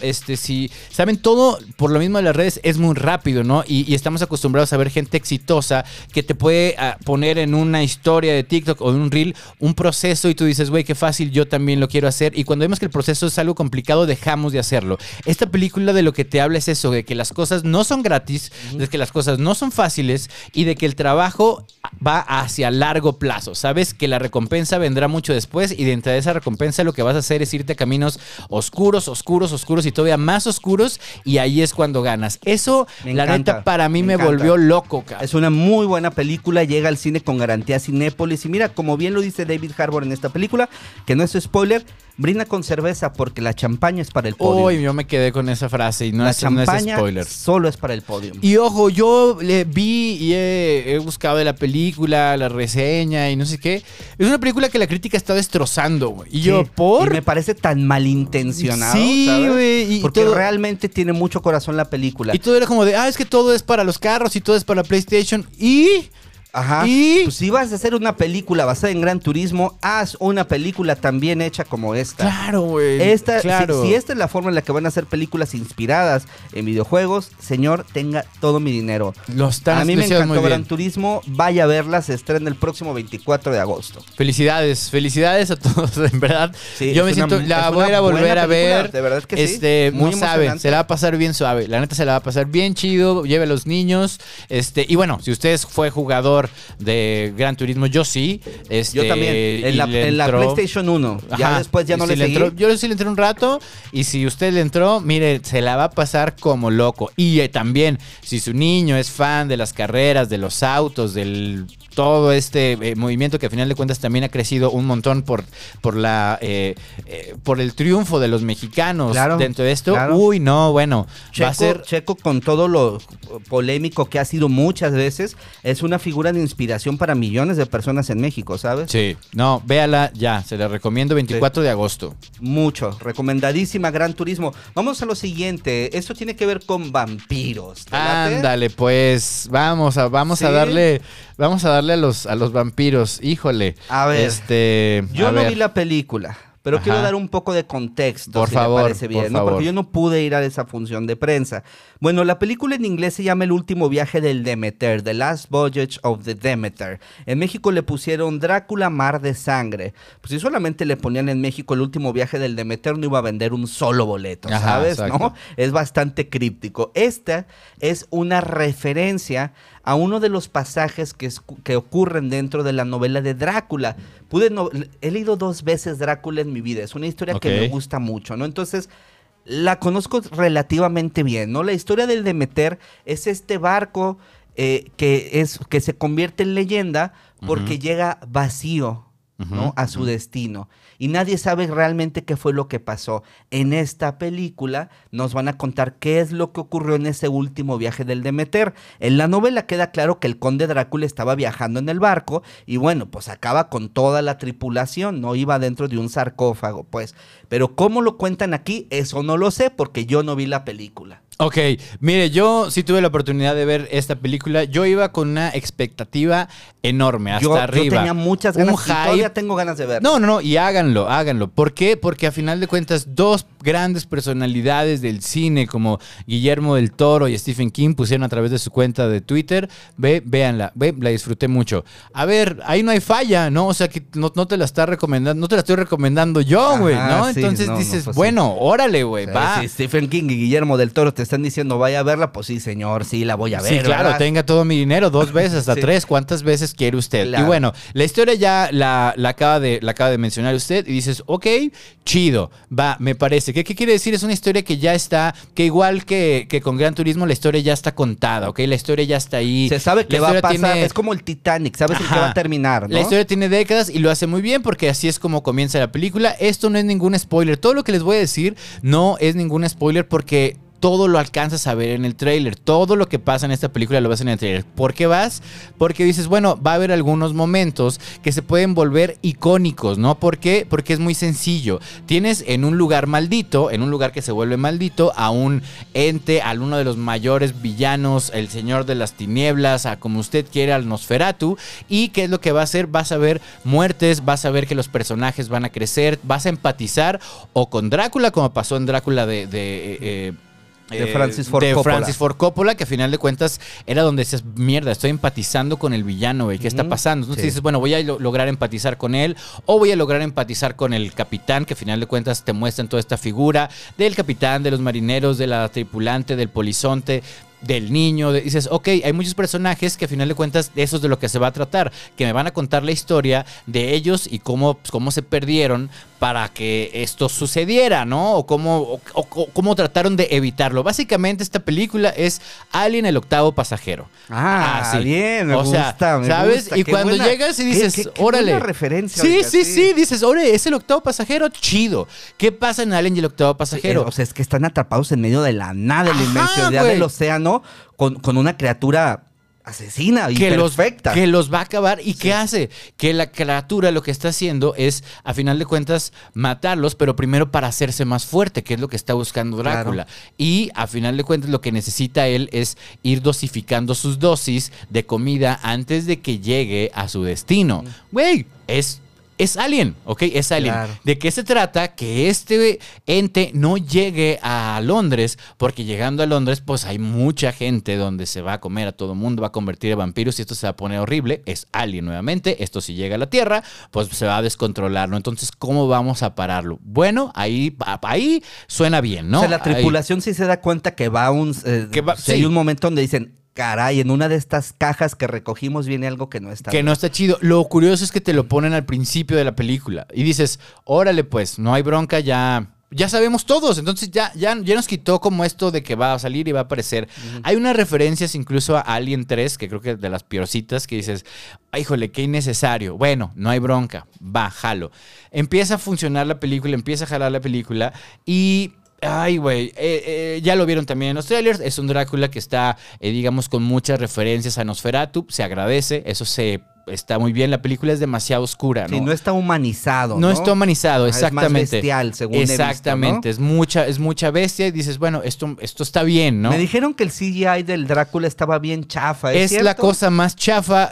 Si saben, todo por lo mismo de las redes es muy rápido, ¿no? Y estamos acostumbrados a ver gente exitosa que te puede poner en una historia de TikTok o de un reel un proceso y tú dices, güey, qué fácil, yo también lo quiero hacer. Y cuando vemos que el proceso es algo complicado, dejamos de hacerlo. Esta película de lo que te habla es eso, de que las cosas no son gratis, de que las cosas no son fáciles y de que el trabajo va hacia largo plazo. Sabes que la recompensa vendrá mucho después y dentro de esa recompensa lo que vas a hacer es irte a caminos oscuros y todavía más oscuros y ahí es cuando ganas. Eso, la neta, para mí me volvió loco, cabrón. Es una muy buena película, llega al cine con garantía Cinépolis y mira, como bien lo dice David Harbour en esta película, que no es spoiler, brinda con cerveza porque la champaña es para el podio. Uy, yo me quedé con esa frase y no es spoiler. Solo es para el podio. Y ojo, yo le vi y he buscado de la película, la reseña y no sé qué. Es una película que la crítica está destrozando, güey. Y yo, Y me parece tan malintencionado, ¿sabes? Güey. Porque realmente tiene mucho corazón la película. Y todo era como de, es que todo es para los carros y todo es para la PlayStation. Y... Ajá. ¿Y? Pues si vas a hacer una película basada en Gran Turismo, haz una película tan bien hecha como esta. Claro, güey. Claro. Si esta es la forma en la que van a hacer películas inspiradas en videojuegos, señor, tenga todo mi dinero. A mí me encantó Gran Turismo. Vaya a verla, se estrena el próximo 24 de agosto. Felicidades a todos, en verdad. Sí, yo me siento, la voy a volver a ver. De verdad que sí. Muy sabe, se la va a pasar bien suave. La neta se la va a pasar bien chido. Lleve a los niños. Y bueno, si usted fue jugador de Gran Turismo, yo sí. Yo también. En la PlayStation 1. Ya después ya no le seguí. Yo sí le entré un rato. Y si usted le entró, mire, se la va a pasar como loco. Y también, si su niño es fan de las carreras, de los autos, del todo este movimiento que a final de cuentas también ha crecido un montón por el triunfo de los mexicanos dentro de esto. Claro. Uy, no, bueno, va a ser... Checo, con todo lo polémico que ha sido muchas veces, es una figura de inspiración para millones de personas en México, ¿sabes? Sí, no, véala ya, se la recomiendo 24 de agosto. Mucho, recomendadísima Gran Turismo. Vamos a lo siguiente, esto tiene que ver con vampiros. Ándale, pues, vamos a darle a los vampiros, híjole. A ver, yo no vi la película, pero quiero dar un poco de contexto, por favor, me parece bien, ¿no? Porque yo no pude ir a esa función de prensa. Bueno, la película en inglés se llama El último viaje del Demeter, The Last Voyage of the Demeter. En México le pusieron Drácula, Mar de Sangre. Pues si solamente le ponían en México El último viaje del Demeter, no iba a vender un solo boleto, ¿sabes? ¿No? Es bastante críptico. Esta es una referencia a uno de los pasajes que ocurren dentro de la novela de Drácula. He leído 2 veces Drácula en mi vida. Es una historia que me gusta mucho, ¿no? Entonces, la conozco relativamente bien, ¿no? La historia del Demeter es este barco que se convierte en leyenda porque llega vacío ¿no? A su destino. Y nadie sabe realmente qué fue lo que pasó. En esta película nos van a contar qué es lo que ocurrió en ese último viaje del Demeter. En la novela queda claro que el conde Drácula estaba viajando en el barco y bueno, pues acaba con toda la tripulación, no iba dentro de un sarcófago, pues. Pero cómo lo cuentan aquí, eso no lo sé porque yo no vi la película. Ok, mire, yo sí tuve la oportunidad de ver esta película. Yo iba con una expectativa enorme, hasta arriba. Yo tenía muchas ganas un y hype. todavía tengo ganas de verlo. No, y háganlo. ¿Por qué? Porque a final de cuentas, dos grandes personalidades del cine como Guillermo del Toro y Stephen King pusieron a través de su cuenta de Twitter. Véanla, la disfruté mucho. A ver, ahí no hay falla, ¿no? O sea, que no te la está recomendando, no te la estoy recomendando yo, güey, ¿no? Sí, Entonces dices, pues bueno, sí. Órale, güey, va. Si Stephen King y Guillermo del Toro te están diciendo vaya a verla, pues sí, señor, sí, la voy a ver. Sí, claro, ¿verdad? Tenga todo mi dinero 2 veces, hasta 3, ¿cuántas veces quiere usted? Claro. Y bueno, la historia ya la acaba de mencionar usted y dices, ok, chido, va, me parece. ¿Qué quiere decir? Es una historia que ya está, que igual que con Gran Turismo, la historia ya está contada, ¿ok? La historia ya está ahí. Se sabe que va a pasar, es como el Titanic, sabes en qué va a terminar, ¿no? La historia tiene décadas y lo hace muy bien porque así es como comienza la película. Esto no es ningún spoiler, todo lo que les voy a decir no es ningún spoiler porque todo lo alcanzas a ver en el tráiler. Todo lo que pasa en esta película lo ves en el tráiler. ¿Por qué vas? Porque dices, bueno, va a haber algunos momentos que se pueden volver icónicos, ¿no? ¿Por qué? Porque es muy sencillo. Tienes en un lugar maldito, en un lugar que se vuelve maldito, a un ente, a uno de los mayores villanos, el señor de las tinieblas, a como usted quiera, al Nosferatu. ¿Y qué es lo que va a hacer? Vas a ver muertes, vas a ver que los personajes van a crecer, vas a empatizar o con Drácula, como pasó en Drácula de Francis Ford Coppola, que a final de cuentas era donde dices, mierda, estoy empatizando con el villano, güey, ¿qué está pasando? Entonces dices, bueno, voy a lograr empatizar con él o voy a lograr empatizar con el capitán, que a final de cuentas te muestran toda esta figura del capitán, de los marineros, de la tripulante, del polizonte, del niño, dices, ok, hay muchos personajes que a final de cuentas eso es de lo que se va a tratar, que me van a contar la historia de ellos y cómo se perdieron para que esto sucediera, ¿no? O cómo trataron de evitarlo. Básicamente esta película es Alien el octavo pasajero. Sí. Bien, me gusta, ¿sabes? Y cuando llegas y dices, órale. Buena referencia. Sí, dices, órale, es el octavo pasajero, chido. ¿Qué pasa en Alien y el octavo pasajero? O sea, es que están atrapados en medio de la nada, de la inmensidad del océano, con una criatura asesina y perfecta. Que los va a acabar. ¿Y qué hace? Que la criatura lo que está haciendo es, a final de cuentas, matarlos, pero primero para hacerse más fuerte, que es lo que está buscando Drácula. Claro. Y a final de cuentas lo que necesita él es ir dosificando sus dosis de comida antes de que llegue a su destino. Güey, es Alien, ¿ok? Es Alien. Claro. ¿De qué se trata? Que este ente no llegue a Londres, porque llegando a Londres, pues hay mucha gente donde se va a comer a todo mundo, va a convertir en vampiros y esto se va a poner horrible. Es Alien nuevamente. Esto si llega a la Tierra, pues se va a descontrolar, ¿no? Entonces, ¿cómo vamos a pararlo? Bueno, ahí suena bien, ¿no? O sea, la tripulación sí se da cuenta que va hay un momento donde dicen, caray, en una de estas cajas que recogimos viene algo que no está bien. No está chido. Lo curioso es que te lo ponen al principio de la película y dices, órale pues, no hay bronca, ya sabemos todos. Entonces ya nos quitó como esto de que va a salir y va a aparecer. Hay unas referencias incluso a Alien 3, que creo que es de las peorcitas, que dices, híjole, qué innecesario. Bueno, no hay bronca, va, jalo. Empieza a funcionar la película, empieza a jalar la película y... Ay, güey, ya lo vieron también en los trailers. Es un Drácula que está, digamos, con muchas referencias a Nosferatu. Se agradece, eso está muy bien. La película es demasiado oscura, ¿no? Sí, no está humanizado, No está humanizado, exactamente. Es más bestial, según exactamente, he visto, ¿no? Es mucha bestia y dices, bueno, esto está bien, ¿no? Me dijeron que el CGI del Drácula estaba bien chafa, ¿es cierto? La cosa más chafa,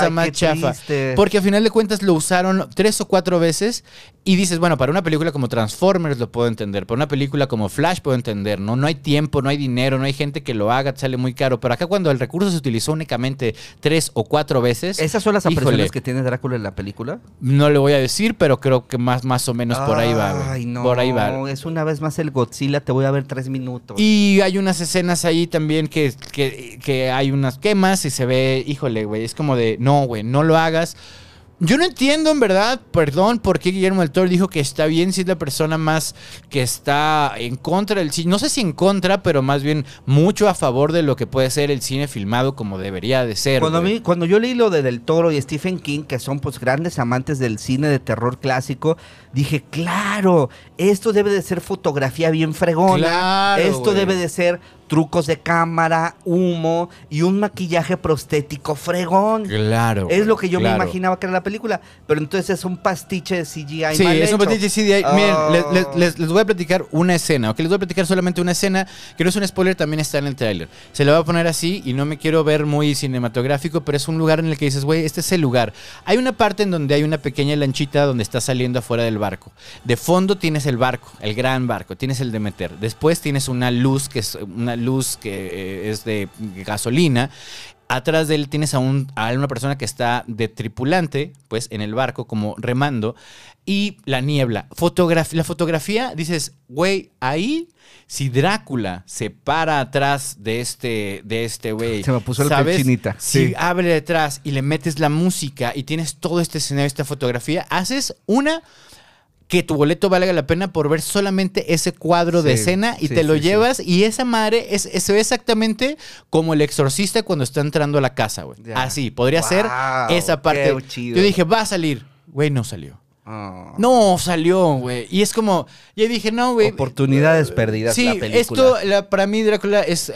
triste. Porque a final de cuentas lo usaron 3 o 4 veces y dices, bueno, para una película como Transformers lo puedo entender, para una película como Flash puedo entender, ¿no? No hay tiempo, no hay dinero, no hay gente que lo haga, te sale muy caro, pero acá cuando el recurso se utilizó únicamente 3 o 4 veces... ¿Esas son las apariciones que tiene Drácula en la película? No le voy a decir, pero creo que más o menos por ahí va, güey. Ay, no, por ahí va. Es una vez más el Godzilla, te voy a ver 3 minutos. Y hay unas escenas ahí también que hay unas quemas y se ve, híjole, güey, es como de, no, güey, no lo hagas. Yo no entiendo, en verdad, perdón, por qué Guillermo del Toro dijo que está bien si es la persona más que está en contra del cine. No sé si en contra, pero más bien mucho a favor de lo que puede ser el cine filmado como debería de ser. Cuando yo leí lo de Del Toro y Stephen King, que son pues grandes amantes del cine de terror clásico, dije, claro, esto debe de ser fotografía bien fregona. Claro, esto güey. debe de ser trucos de cámara, humo y un maquillaje prostético fregón. Claro. Es lo que yo claro. me imaginaba que era la película, pero entonces es un pastiche de CGI Sí, mal es un hecho. pastiche CGI. Miren, les voy a platicar una escena, ¿ok? Les voy a platicar solamente una escena, que no es un spoiler, también está en el tráiler. Se la voy a poner así y no me quiero ver muy cinematográfico, pero es un lugar en el que dices, güey, este es el lugar. Hay una parte en donde hay una pequeña lanchita donde está saliendo afuera del barco. De fondo tienes el barco, el gran barco, tienes el Demeter. Después tienes una luz que es de gasolina. Atrás de él tienes a una persona que está de tripulante, pues en el barco como remando, y la niebla. La fotografía, dices, güey, ahí si Drácula se para atrás de este güey, Se me puso el ¿sabes? cochinita. Si Sí. abre detrás y le metes la música y tienes todo este escenario, esta fotografía, haces que tu boleto valga la pena por ver solamente ese cuadro de Sí, escena y sí, te lo sí, llevas y esa madre se ve exactamente como el exorcista cuando está entrando a la casa, güey. Ya. Así, podría ser Wow, esa parte. qué chido. Yo dije, va a salir. Güey, no salió. Oh. No salió, güey. Y es como, yo dije, no, güey. Oportunidades perdidas Sí, la película. esto para mí Drácula es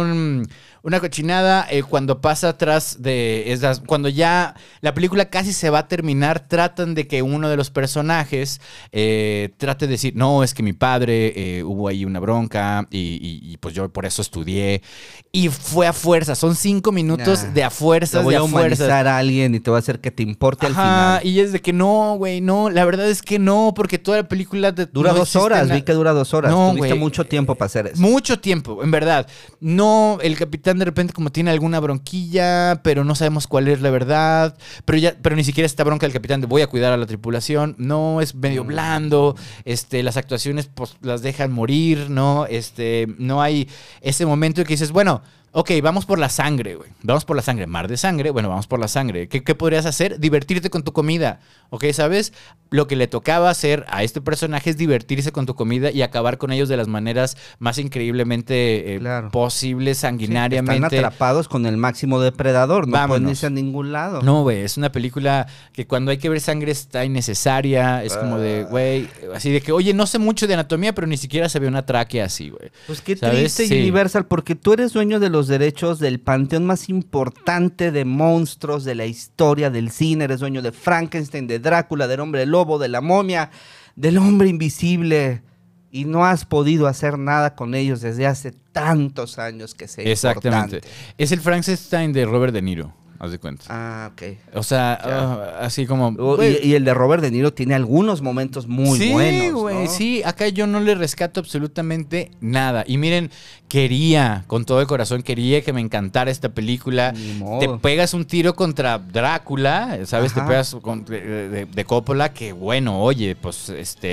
una cochinada cuando pasa atrás de esas, cuando ya la película casi se va a terminar, tratan de que uno de los personajes trate de decir, no, es que mi padre hubo ahí una bronca y pues yo por eso estudié y fue a fuerza, son 5 minutos Nah, de a Te fuerzas, voy de a a fuerzas. humanizar a alguien y te va a hacer que te importe al Ajá, final. y es de que no, güey, no, la verdad es que no, porque toda la película Dura no 2 existe horas, na- vi que dura 2 horas. No, Tuviste güey. mucho tiempo para hacer eso. Mucho tiempo, en verdad. No, el capitán de repente como tiene alguna bronquilla, pero no sabemos cuál es la verdad. Pero ni siquiera esta bronca del capitán de voy a cuidar a la tripulación. No, es medio blando. Las actuaciones pues las dejan morir, ¿no? No hay ese momento en que dices, bueno, ok, vamos por la sangre, güey. Vamos por la sangre. Mar de sangre, bueno, vamos por la sangre. ¿Qué podrías hacer? Divertirte con tu comida, ¿ok? ¿Sabes? Lo que le tocaba hacer a este personaje es divertirse con tu comida y acabar con ellos de las maneras más increíblemente Claro. posibles, Sí, sanguinariamente. están atrapados con el máximo depredador. No Vámonos. pueden irse a ningún lado. No, güey, es una película que cuando hay que ver sangre está innecesaria. Es como de, güey, así de que, oye, no sé mucho de anatomía, pero ni siquiera se ve una tráquea así, güey. Pues qué ¿Sabes? triste, Sí. Universal, porque tú eres dueño de los derechos del panteón más importante de monstruos de la historia del cine. Eres dueño de Frankenstein, de Drácula, del hombre lobo, de la momia, del hombre invisible. Y no has podido hacer nada con ellos desde hace tantos años que sea Exactamente. importante. Es el Frankenstein de Robert De Niro, haz de cuenta. Ah, ok. O sea, así como... Y el de Robert De Niro tiene algunos momentos muy sí, buenos, güey, ¿no? sí. Acá yo no le rescato absolutamente nada. Y miren, quería, con todo el corazón, quería que me encantara esta película. Ni modo. Te pegas un tiro contra Drácula, ¿sabes? Ajá. Te pegas de Coppola, que bueno, oye, pues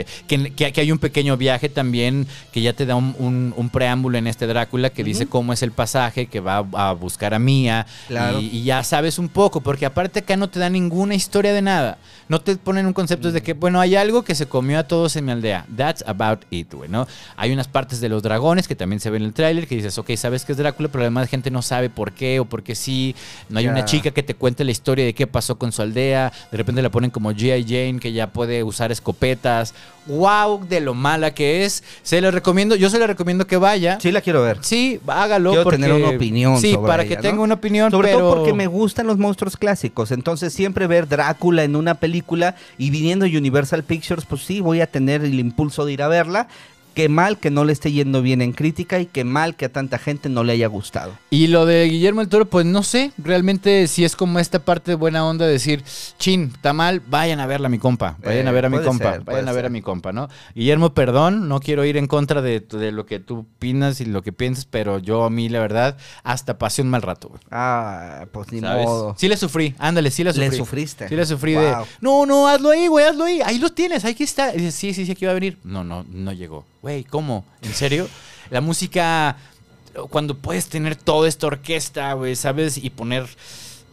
que hay un pequeño viaje también que ya te da un preámbulo en este Drácula que dice cómo es el pasaje, que va a buscar a Mía. Claro. Y ya sabes un poco, porque aparte acá no te da ninguna historia de nada. No te ponen un concepto de que, bueno, hay algo que se comió a todos en mi aldea. That's about it, güey, ¿no? Hay unas partes de los dragones que también se ven en el tráiler que dices, ok, sabes que es Drácula, pero además gente no sabe por qué o por qué sí. No hay Ya. una chica que te cuente la historia de qué pasó con su aldea. De repente la ponen como G.I. Jane, que ya puede usar escopetas. ¡Wow! De lo mala que es. Se la recomiendo, yo se la recomiendo que vaya. Sí la quiero ver. Sí, hágalo. Quiero porque, tener una opinión Sí, sobre para ella, que ¿no? tenga una opinión, Sobre pero... todo porque me gustan los monstruos clásicos. Entonces, siempre ver Drácula en una película y viniendo Universal Pictures, pues sí, voy a tener el impulso de ir a verla. Qué mal que no le esté yendo bien en crítica y qué mal que a tanta gente no le haya gustado. Y lo de Guillermo del Toro, pues no sé, realmente si es como esta parte de buena onda de decir, chin, está mal, vayan a verla a mi compa, vayan a ver a mi puede compa, ser, vayan puede a ver ser. a mi compa, ¿no? Guillermo, perdón, no quiero ir en contra de lo que tú opinas y lo que piensas, pero yo a mí, la verdad, hasta pasé un mal rato, güey. Ah, pues ni ¿Sabes? modo. Sí le sufrí, ándale, sí le sufrí. ¿Le sufriste? Sí le sufrí de, Wow. no, hazlo ahí, güey, hazlo ahí lo tienes, aquí está. Y dices, sí, aquí va a venir. No llegó. Güey, ¿cómo? ¿En serio? La música, cuando puedes tener toda esta orquesta, güey, ¿sabes? Y poner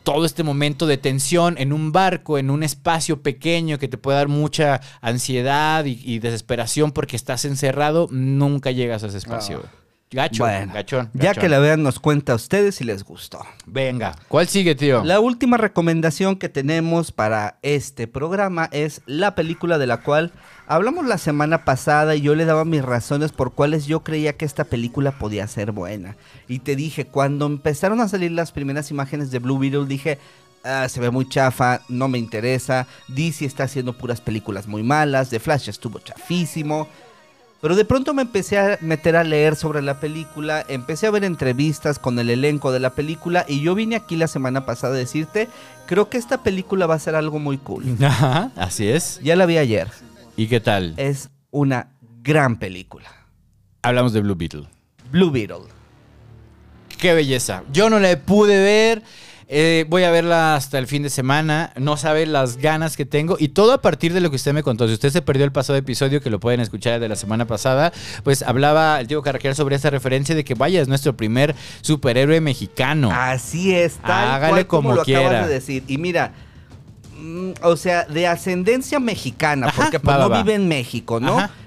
todo este momento de tensión en un barco, en un espacio pequeño que te puede dar mucha ansiedad y desesperación porque estás encerrado, nunca llegas a ese espacio. Gacho, Bueno, gachón. ya que la vean, nos cuenta a ustedes si les gustó. Venga, ¿cuál sigue, tío? La última recomendación que tenemos para este programa es la película de la cual hablamos la semana pasada y yo le daba mis razones por cuales yo creía que esta película podía ser buena. Y te dije, cuando empezaron a salir las primeras imágenes de Blue Beetle, dije, se ve muy chafa, no me interesa, DC está haciendo puras películas muy malas, The Flash estuvo chafísimo. Pero de pronto me empecé a meter a leer sobre la película, empecé a ver entrevistas con el elenco de la película y yo vine aquí la semana pasada a decirte, creo que esta película va a ser algo muy cool. Ajá, así es. Ya la vi ayer. ¿Y qué tal? Es una gran película. Hablamos de Blue Beetle. Blue Beetle. Qué belleza. Yo no la pude ver. Voy a verla hasta el fin de semana. No sabe las ganas que tengo. Y todo a partir de lo que usted me contó. Si usted se perdió el pasado episodio, que lo pueden escuchar de la semana pasada, pues hablaba el tío Carraquear sobre esa referencia de que vaya, es nuestro primer superhéroe mexicano. Así es, tal Hágale cual como como lo quiera. acabas de decir. Y mira, o sea, de ascendencia mexicana, Ajá, porque pues, va, no va. vive en México, ¿no? Ajá.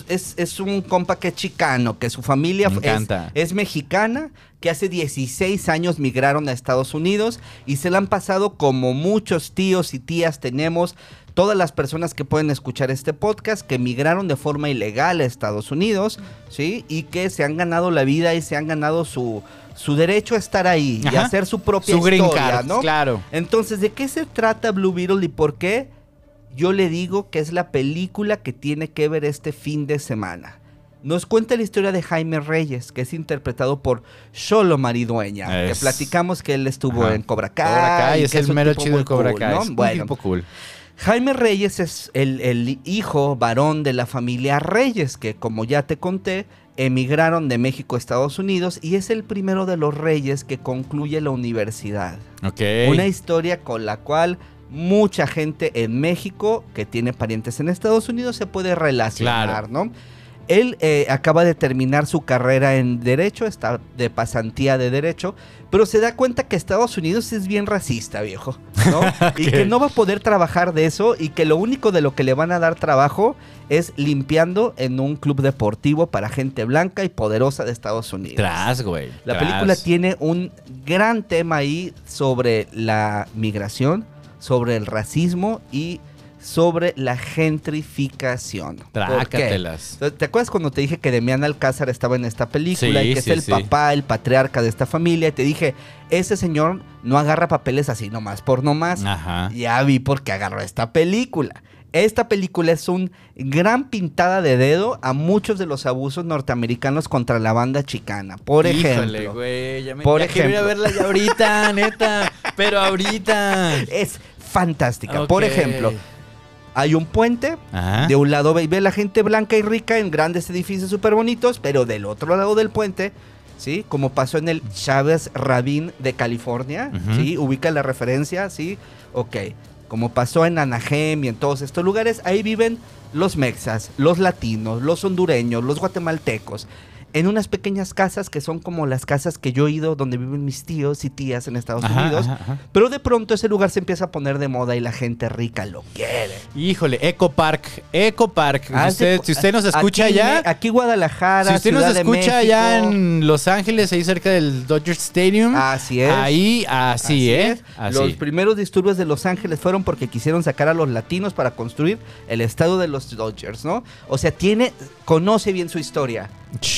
Es un compa que es chicano, que su familia Me encanta. es mexicana, que hace 16 años migraron a Estados Unidos y se la han pasado como muchos tíos y tías tenemos, todas las personas que pueden escuchar este podcast, que migraron de forma ilegal a Estados Unidos, ¿sí? Y que se han ganado la vida y se han ganado su derecho a estar ahí y Ajá. hacer su propia Su green historia, card, ¿no? claro. Entonces, ¿de qué se trata Blue Beetle y por qué? Yo le digo que es la película que tiene que ver este fin de semana. Nos cuenta la historia de Jaime Reyes, que es interpretado por Xolo Maridueña, que platicamos que él estuvo Ajá. en Cobra Kai. Cobra Kai, es que el un mero tipo chido muy de Cobra cool, Kai. ¿no? Es un Bueno, tipo cool. Jaime Reyes es el hijo varón de la familia Reyes, que como ya te conté, emigraron de México a Estados Unidos y es el primero de los reyes que concluye la universidad. Ok. Una historia con la cual mucha gente en México que tiene parientes en Estados Unidos se puede relacionar, Claro. ¿no? Él acaba de terminar su carrera en Derecho, está de pasantía de Derecho, pero se da cuenta que Estados Unidos es bien racista, viejo, ¿no? Y que no va a poder trabajar de eso y que lo único de lo que le van a dar trabajo es limpiando en un club deportivo para gente blanca y poderosa de Estados Unidos. Tras, güey. La tras. película tiene un gran tema ahí sobre la migración, sobre el racismo y sobre la gentrificación. ¿Por qué? Trácatelas. ¿Te acuerdas cuando te dije que Demián Alcázar estaba en esta película Sí, y que sí, es el sí. papá, el patriarca de esta familia? Y te dije, ese señor no agarra papeles así nomás por nomás. Ajá. Ya vi por qué agarró esta película. Esta película es un gran pintada de dedo a muchos de los abusos norteamericanos contra la banda chicana. Por Híjole, ejemplo. güey. Ya Por ya quiero ir a ejemplo. verla ya ahorita, neta. Pero ahorita. Es fantástica. Ok. Por ejemplo, hay un puente. Ajá. De un lado ve la gente blanca y rica en grandes edificios súper bonitos, pero del otro lado del puente, ¿sí? Como pasó en el Chávez Rabin de California, Ujú. ¿sí? Ubica la referencia, ¿sí? Ok. Como pasó en Anaheim y en todos estos lugares, ahí viven los mexas, los latinos, los hondureños, los guatemaltecos, en unas pequeñas casas que son como las casas que yo he ido donde viven mis tíos y tías en Estados Ajá, Unidos. ajá, ajá. Pero de pronto ese lugar se empieza a poner de moda y la gente rica lo quiere. Híjole, Eco Park. Eco Park. Si usted nos escucha aquí, ya. Aquí Guadalajara, Si usted nos Ciudad de escucha México. ya en Los Ángeles, ahí cerca del Dodger Stadium. Así es. Ahí, así, es. Así. Los primeros disturbios de Los Ángeles fueron porque quisieron sacar a los latinos para construir el estado de los Dodgers, ¿no? O sea, conoce bien su historia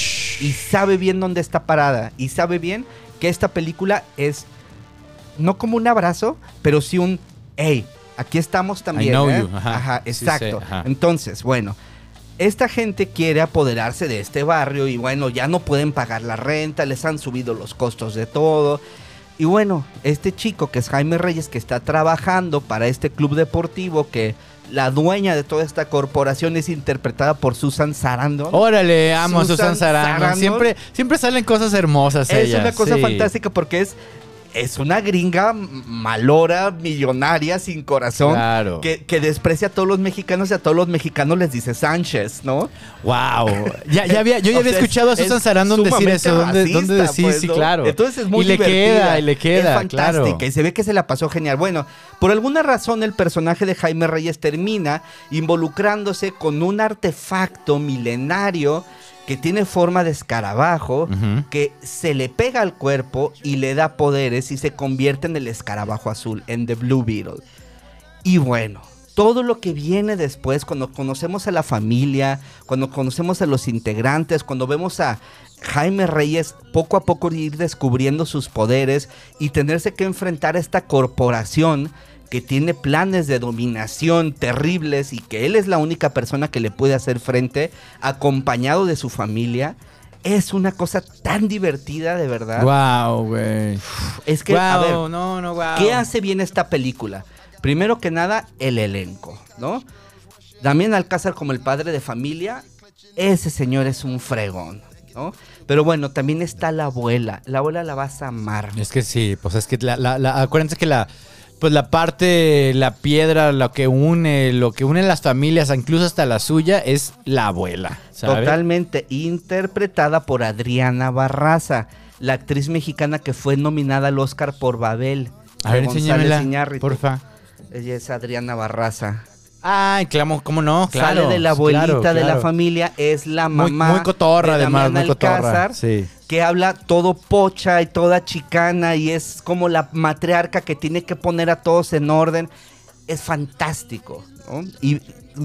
y sabe bien dónde está parada y sabe bien que esta película es no como un abrazo, pero sí un hey, aquí estamos también. I know ¿eh? you. Ajá. Sí Exacto. sé, ajá. Entonces, bueno, esta gente quiere apoderarse de este barrio y bueno, ya no pueden pagar la renta, les han subido los costos de todo. Y bueno, este chico que es Jaime Reyes, que está trabajando para este club deportivo, que la dueña de toda esta corporación es interpretada por Susan Sarandon. Órale, amo a Susan Susan Sarandon. Sarandon. Siempre salen cosas hermosas Es ella. una cosa sí. fantástica porque es una gringa malora, millonaria, sin corazón, Claro. que desprecia a todos los mexicanos y a todos los mexicanos les dice Sánchez, ¿no? Wow. Yo ya había O sea, escuchado a Susan es Sarandon decir sumamente eso. ¿Dónde racista, decir? pues, Sí, ¿no? claro. Entonces es muy y le divertida. queda, es fantástica claro. y se ve que se la pasó genial. Bueno, por alguna razón el personaje de Jaime Reyes termina involucrándose con un artefacto milenario que tiene forma de escarabajo, que se le pega al cuerpo y le da poderes y se convierte en el escarabajo azul, en The Blue Beetle. Y bueno, todo lo que viene después, cuando conocemos a la familia, cuando conocemos a los integrantes, cuando vemos a Jaime Reyes poco a poco ir descubriendo sus poderes y tenerse que enfrentar a esta corporación que tiene planes de dominación terribles y que él es la única persona que le puede hacer frente, acompañado de su familia, es una cosa tan divertida, de verdad. Wow, güey. Es que, a ver, wow. ¿qué hace bien esta película? Primero que nada, el elenco, ¿no? Damián Alcázar como el padre de familia, ese señor es un fregón, ¿no? Pero bueno, también está la abuela la vas a amar. Es que sí, pues es que acuérdense que la parte, la piedra, lo que une las familias, incluso hasta la suya, es la abuela, ¿sabe? Totalmente, interpretada por Adriana Barraza, la actriz mexicana que fue nominada al Oscar por Babel. A ver, de González enséñamela, Iñárritu. porfa. Ella es Adriana Barraza. Ay, claro, ¿cómo no? Claro, Sale de la abuelita claro. de la familia, es la mamá muy cotorra, de además, Damián muy cotorra. Alcázar, Sí. que habla todo pocha y toda chicana y es como la matriarca que tiene que poner a todos en orden. Es fantástico, ¿no? Y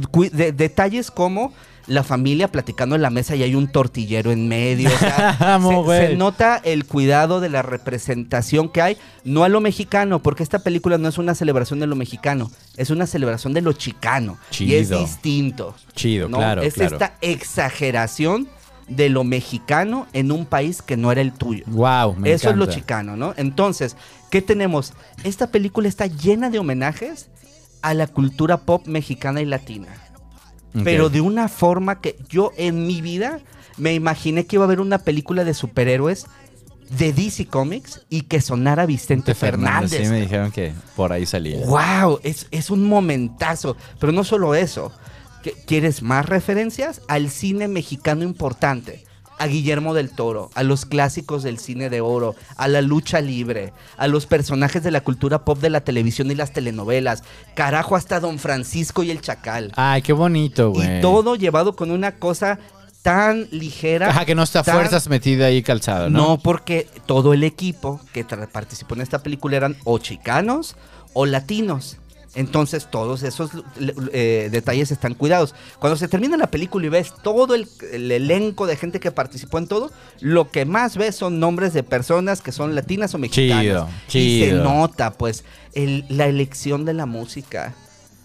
detalles como la familia platicando en la mesa y hay un tortillero en medio. O sea, Amo, güey. se nota el cuidado de la representación que hay, no a lo mexicano, porque esta película no es una celebración de lo mexicano, es una celebración de lo chicano. Y es Chido. distinto. Chido, ¿no? claro, Es claro. esta exageración de lo mexicano en un país que no era el tuyo. Wow, me Eso es lo encanta. chicano, ¿no? Entonces, ¿qué tenemos? Esta película está llena de homenajes a la cultura pop mexicana y latina. Ok. Pero de una forma que yo en mi vida me imaginé que iba a haber una película de superhéroes de DC Comics y que sonara Vicente Fernández. Sí, me dijeron que por ahí salía. ¡Wow! Es un momentazo. Pero no solo eso. ¿Quieres más referencias? Al cine mexicano importante. A Guillermo del Toro, a los clásicos del cine de oro, a la lucha libre, a los personajes de la cultura pop de la televisión y las telenovelas. Carajo, hasta Don Francisco y el Chacal. Ay, qué bonito, güey. Y todo llevado con una cosa tan ligera. Ajá, que no está a tan- fuerzas metida ahí calzado, ¿no? No, porque todo el equipo que participó en esta película eran o chicanos o latinos. Entonces todos esos detalles están cuidados. Cuando se termina la película y ves todo el elenco de gente que participó en todo, lo que más ves son nombres de personas que son latinas o mexicanas. Y se chido. nota pues la elección de la música.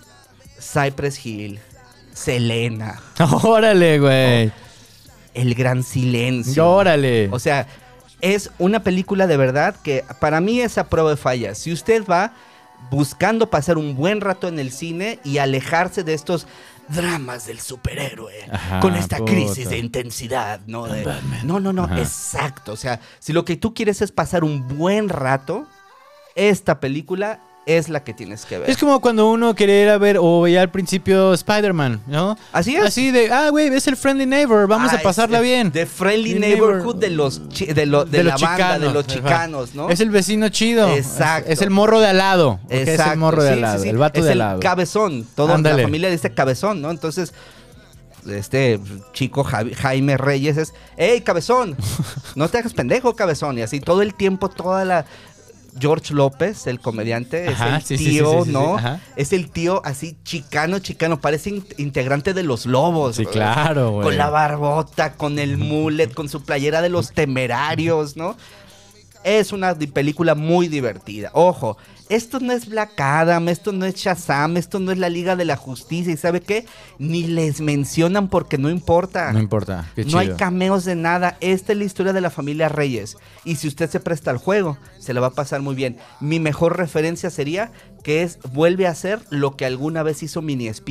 Cypress Hill, Selena, Órale, güey. El Gran Silencio. Órale. O sea, es una película de verdad que para mí es a prueba de fallas. Si usted va buscando pasar un buen rato en el cine y alejarse de estos dramas del superhéroe, Ajá, con esta puta. crisis de intensidad, ¿no? No, Ajá. exacto. O sea, si lo que tú quieres es pasar un buen rato, esta película es la que tienes que ver. Es como cuando uno quería ir a ver o veía al principio Spider-Man, ¿no? Así es. Así de, güey, es el Friendly Neighbor, vamos a pasarla bien. The Friendly The Neighborhood de los de la los banda, de los ajá. chicanos, ¿no? Es el vecino chido. Exacto. Es el morro de al lado. Es Exacto, el morro de sí, al lado, sí, sí. el vato es de al el lado. cabezón. Toda Ándale. la familia dice cabezón, ¿no? Entonces, este chico Jaime Reyes es, ¡ey, cabezón! No te hagas pendejo, cabezón. Y así todo el tiempo, toda la... George López, el comediante, Ajá, es sí, el sí, tío, sí, ¿no? ajá. Es el tío así chicano, parece integrante de los Lobos. Sí, claro, güey. Con la barbota, con el mullet, con su playera de los Temerarios, ¿no? Es una película muy divertida. Ojo, esto no es Black Adam, esto no es Shazam, esto no es la Liga de la Justicia. ¿Y sabe qué? Ni les mencionan porque no importa. No importa, qué chido. No hay cameos de nada. Esta es la historia de la familia Reyes. Y si usted se presta al juego, se la va a pasar muy bien. Mi mejor referencia sería que vuelve a hacer lo que alguna vez hizo Mini Espías.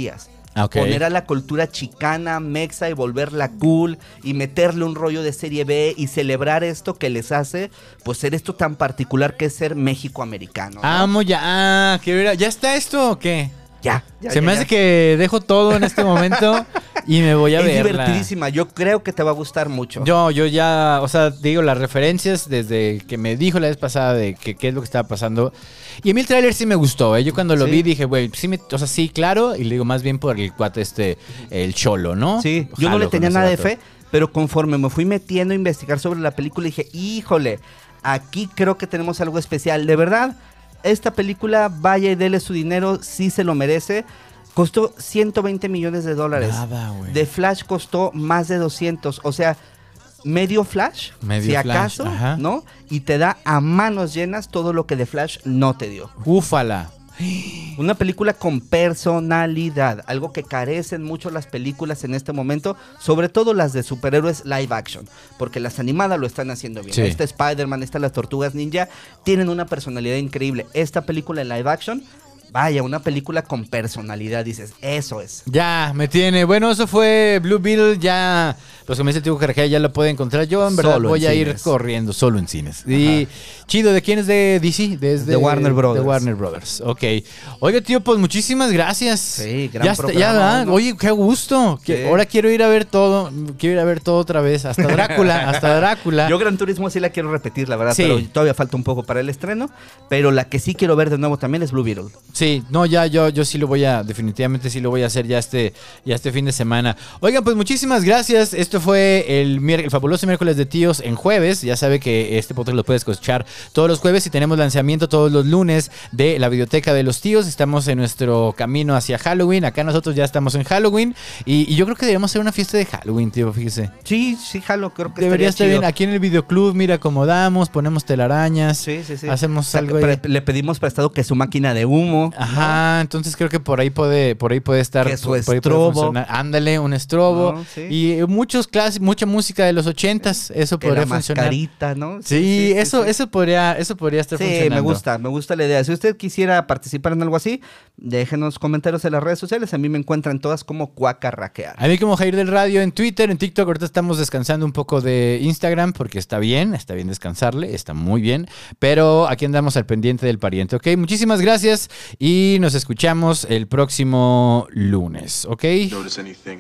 Ok. Poner a la cultura chicana, mexa y volverla cool y meterle un rollo de serie B y celebrar esto que les hace pues ser esto tan particular que es ser México-americano, ¿no? Amo ya. ¿Ya está esto o qué? Ya. Se me hace que dejo todo en este momento y me voy a verla. Es divertidísima, yo creo que te va a gustar mucho. Yo ya, o sea, digo, las referencias desde que me dijo la vez pasada de que qué es lo que estaba pasando. Y a mí el tráiler sí me gustó, ¿eh? Yo cuando lo ¿Sí? vi dije, güey, o sea, sí, claro. Y le digo, más bien por el cuate el cholo, ¿no? Sí, yo no Jalo le tenía con nada de ese vato. fe, pero conforme me fui metiendo a investigar sobre la película dije, híjole, aquí creo que tenemos algo especial. De verdad, esta película, vaya y dele su dinero, sí se lo merece. Costó $120 millones. Nada, güey. The Flash costó más de 200, o sea, medio Flash, Medio si Flash, acaso, ajá. ¿no? Y te da a manos llenas todo lo que The Flash no te dio. Úfala. Una película con personalidad, algo que carecen mucho las películas en este momento, sobre todo las de superhéroes live action, porque las animadas lo están haciendo bien. Sí. Este Spider-Man, las Tortugas Ninja, tienen una personalidad increíble. Esta película en live action, vaya, una película con personalidad, dices, eso es. Ya, me tiene. Bueno, eso fue Blue Beetle. Ya, los que me dicen Tigo Carajaya ya lo pueden encontrar. Yo, en verdad, Solo voy en a ir cines. corriendo solo en cines. Y chido, ¿de quién es de DC? De Warner Brothers. De Warner Brothers, ok. Oiga, tío, pues muchísimas gracias. Sí, gran ya está, programa, ya, ¿verdad? ¿no? Oye, qué gusto. Sí. Ahora quiero ir a ver todo. Quiero ir a ver todo otra vez. Hasta Drácula. Yo Gran Turismo sí la quiero repetir, la verdad, Sí. pero todavía falta un poco para el estreno. Pero la que sí quiero ver de nuevo también es Blue Beetle. Sí, no, yo sí lo voy a, definitivamente sí lo voy a hacer ya este fin de semana. Oigan, pues muchísimas gracias. Esto fue el fabuloso miércoles de tíos en jueves. Ya sabe que este podcast lo puedes escuchar todos los jueves y tenemos lanzamiento todos los lunes de la Videoteca de los Tíos. Estamos en nuestro camino hacia Halloween. Acá nosotros ya estamos en Halloween y yo creo que deberíamos hacer una fiesta de Halloween, tío, fíjese. Sí, jalo, creo que Debería estaría estar bien. chido. Aquí en el videoclub, mira, acomodamos, ponemos telarañas. Sí. Hacemos O sea, algo ahí. le pedimos prestado que su máquina de humo. Ajá, entonces creo que por ahí puede estar. Que su por ahí puede estrobo. funcionar. Ándale, un estrobo. No, sí. Y mucha música de los 80s. Eso Que podría la funcionar. mascarita, ¿no? Sí, eso podría estar Sí, funcionando. me gusta la idea. Si usted quisiera participar en algo así, déjenos comentarios en las redes sociales. A mí me encuentran todas como Cuacarraquear. A mí como Jair del Radio en Twitter, en TikTok. Ahorita estamos descansando un poco de Instagram porque está bien descansarle, está muy bien. Pero aquí andamos al pendiente del pariente, ¿ok? Muchísimas gracias y nos escuchamos el próximo lunes, ¿ok? Notice anything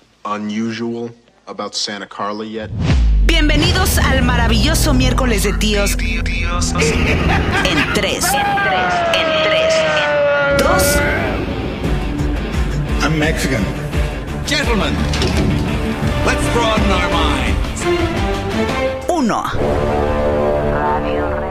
unusual about Santa Carla yet? Bienvenidos al maravilloso miércoles de tíos. En 3, 2, I'm Mexican. Gentlemen, let's broaden our minds. 1.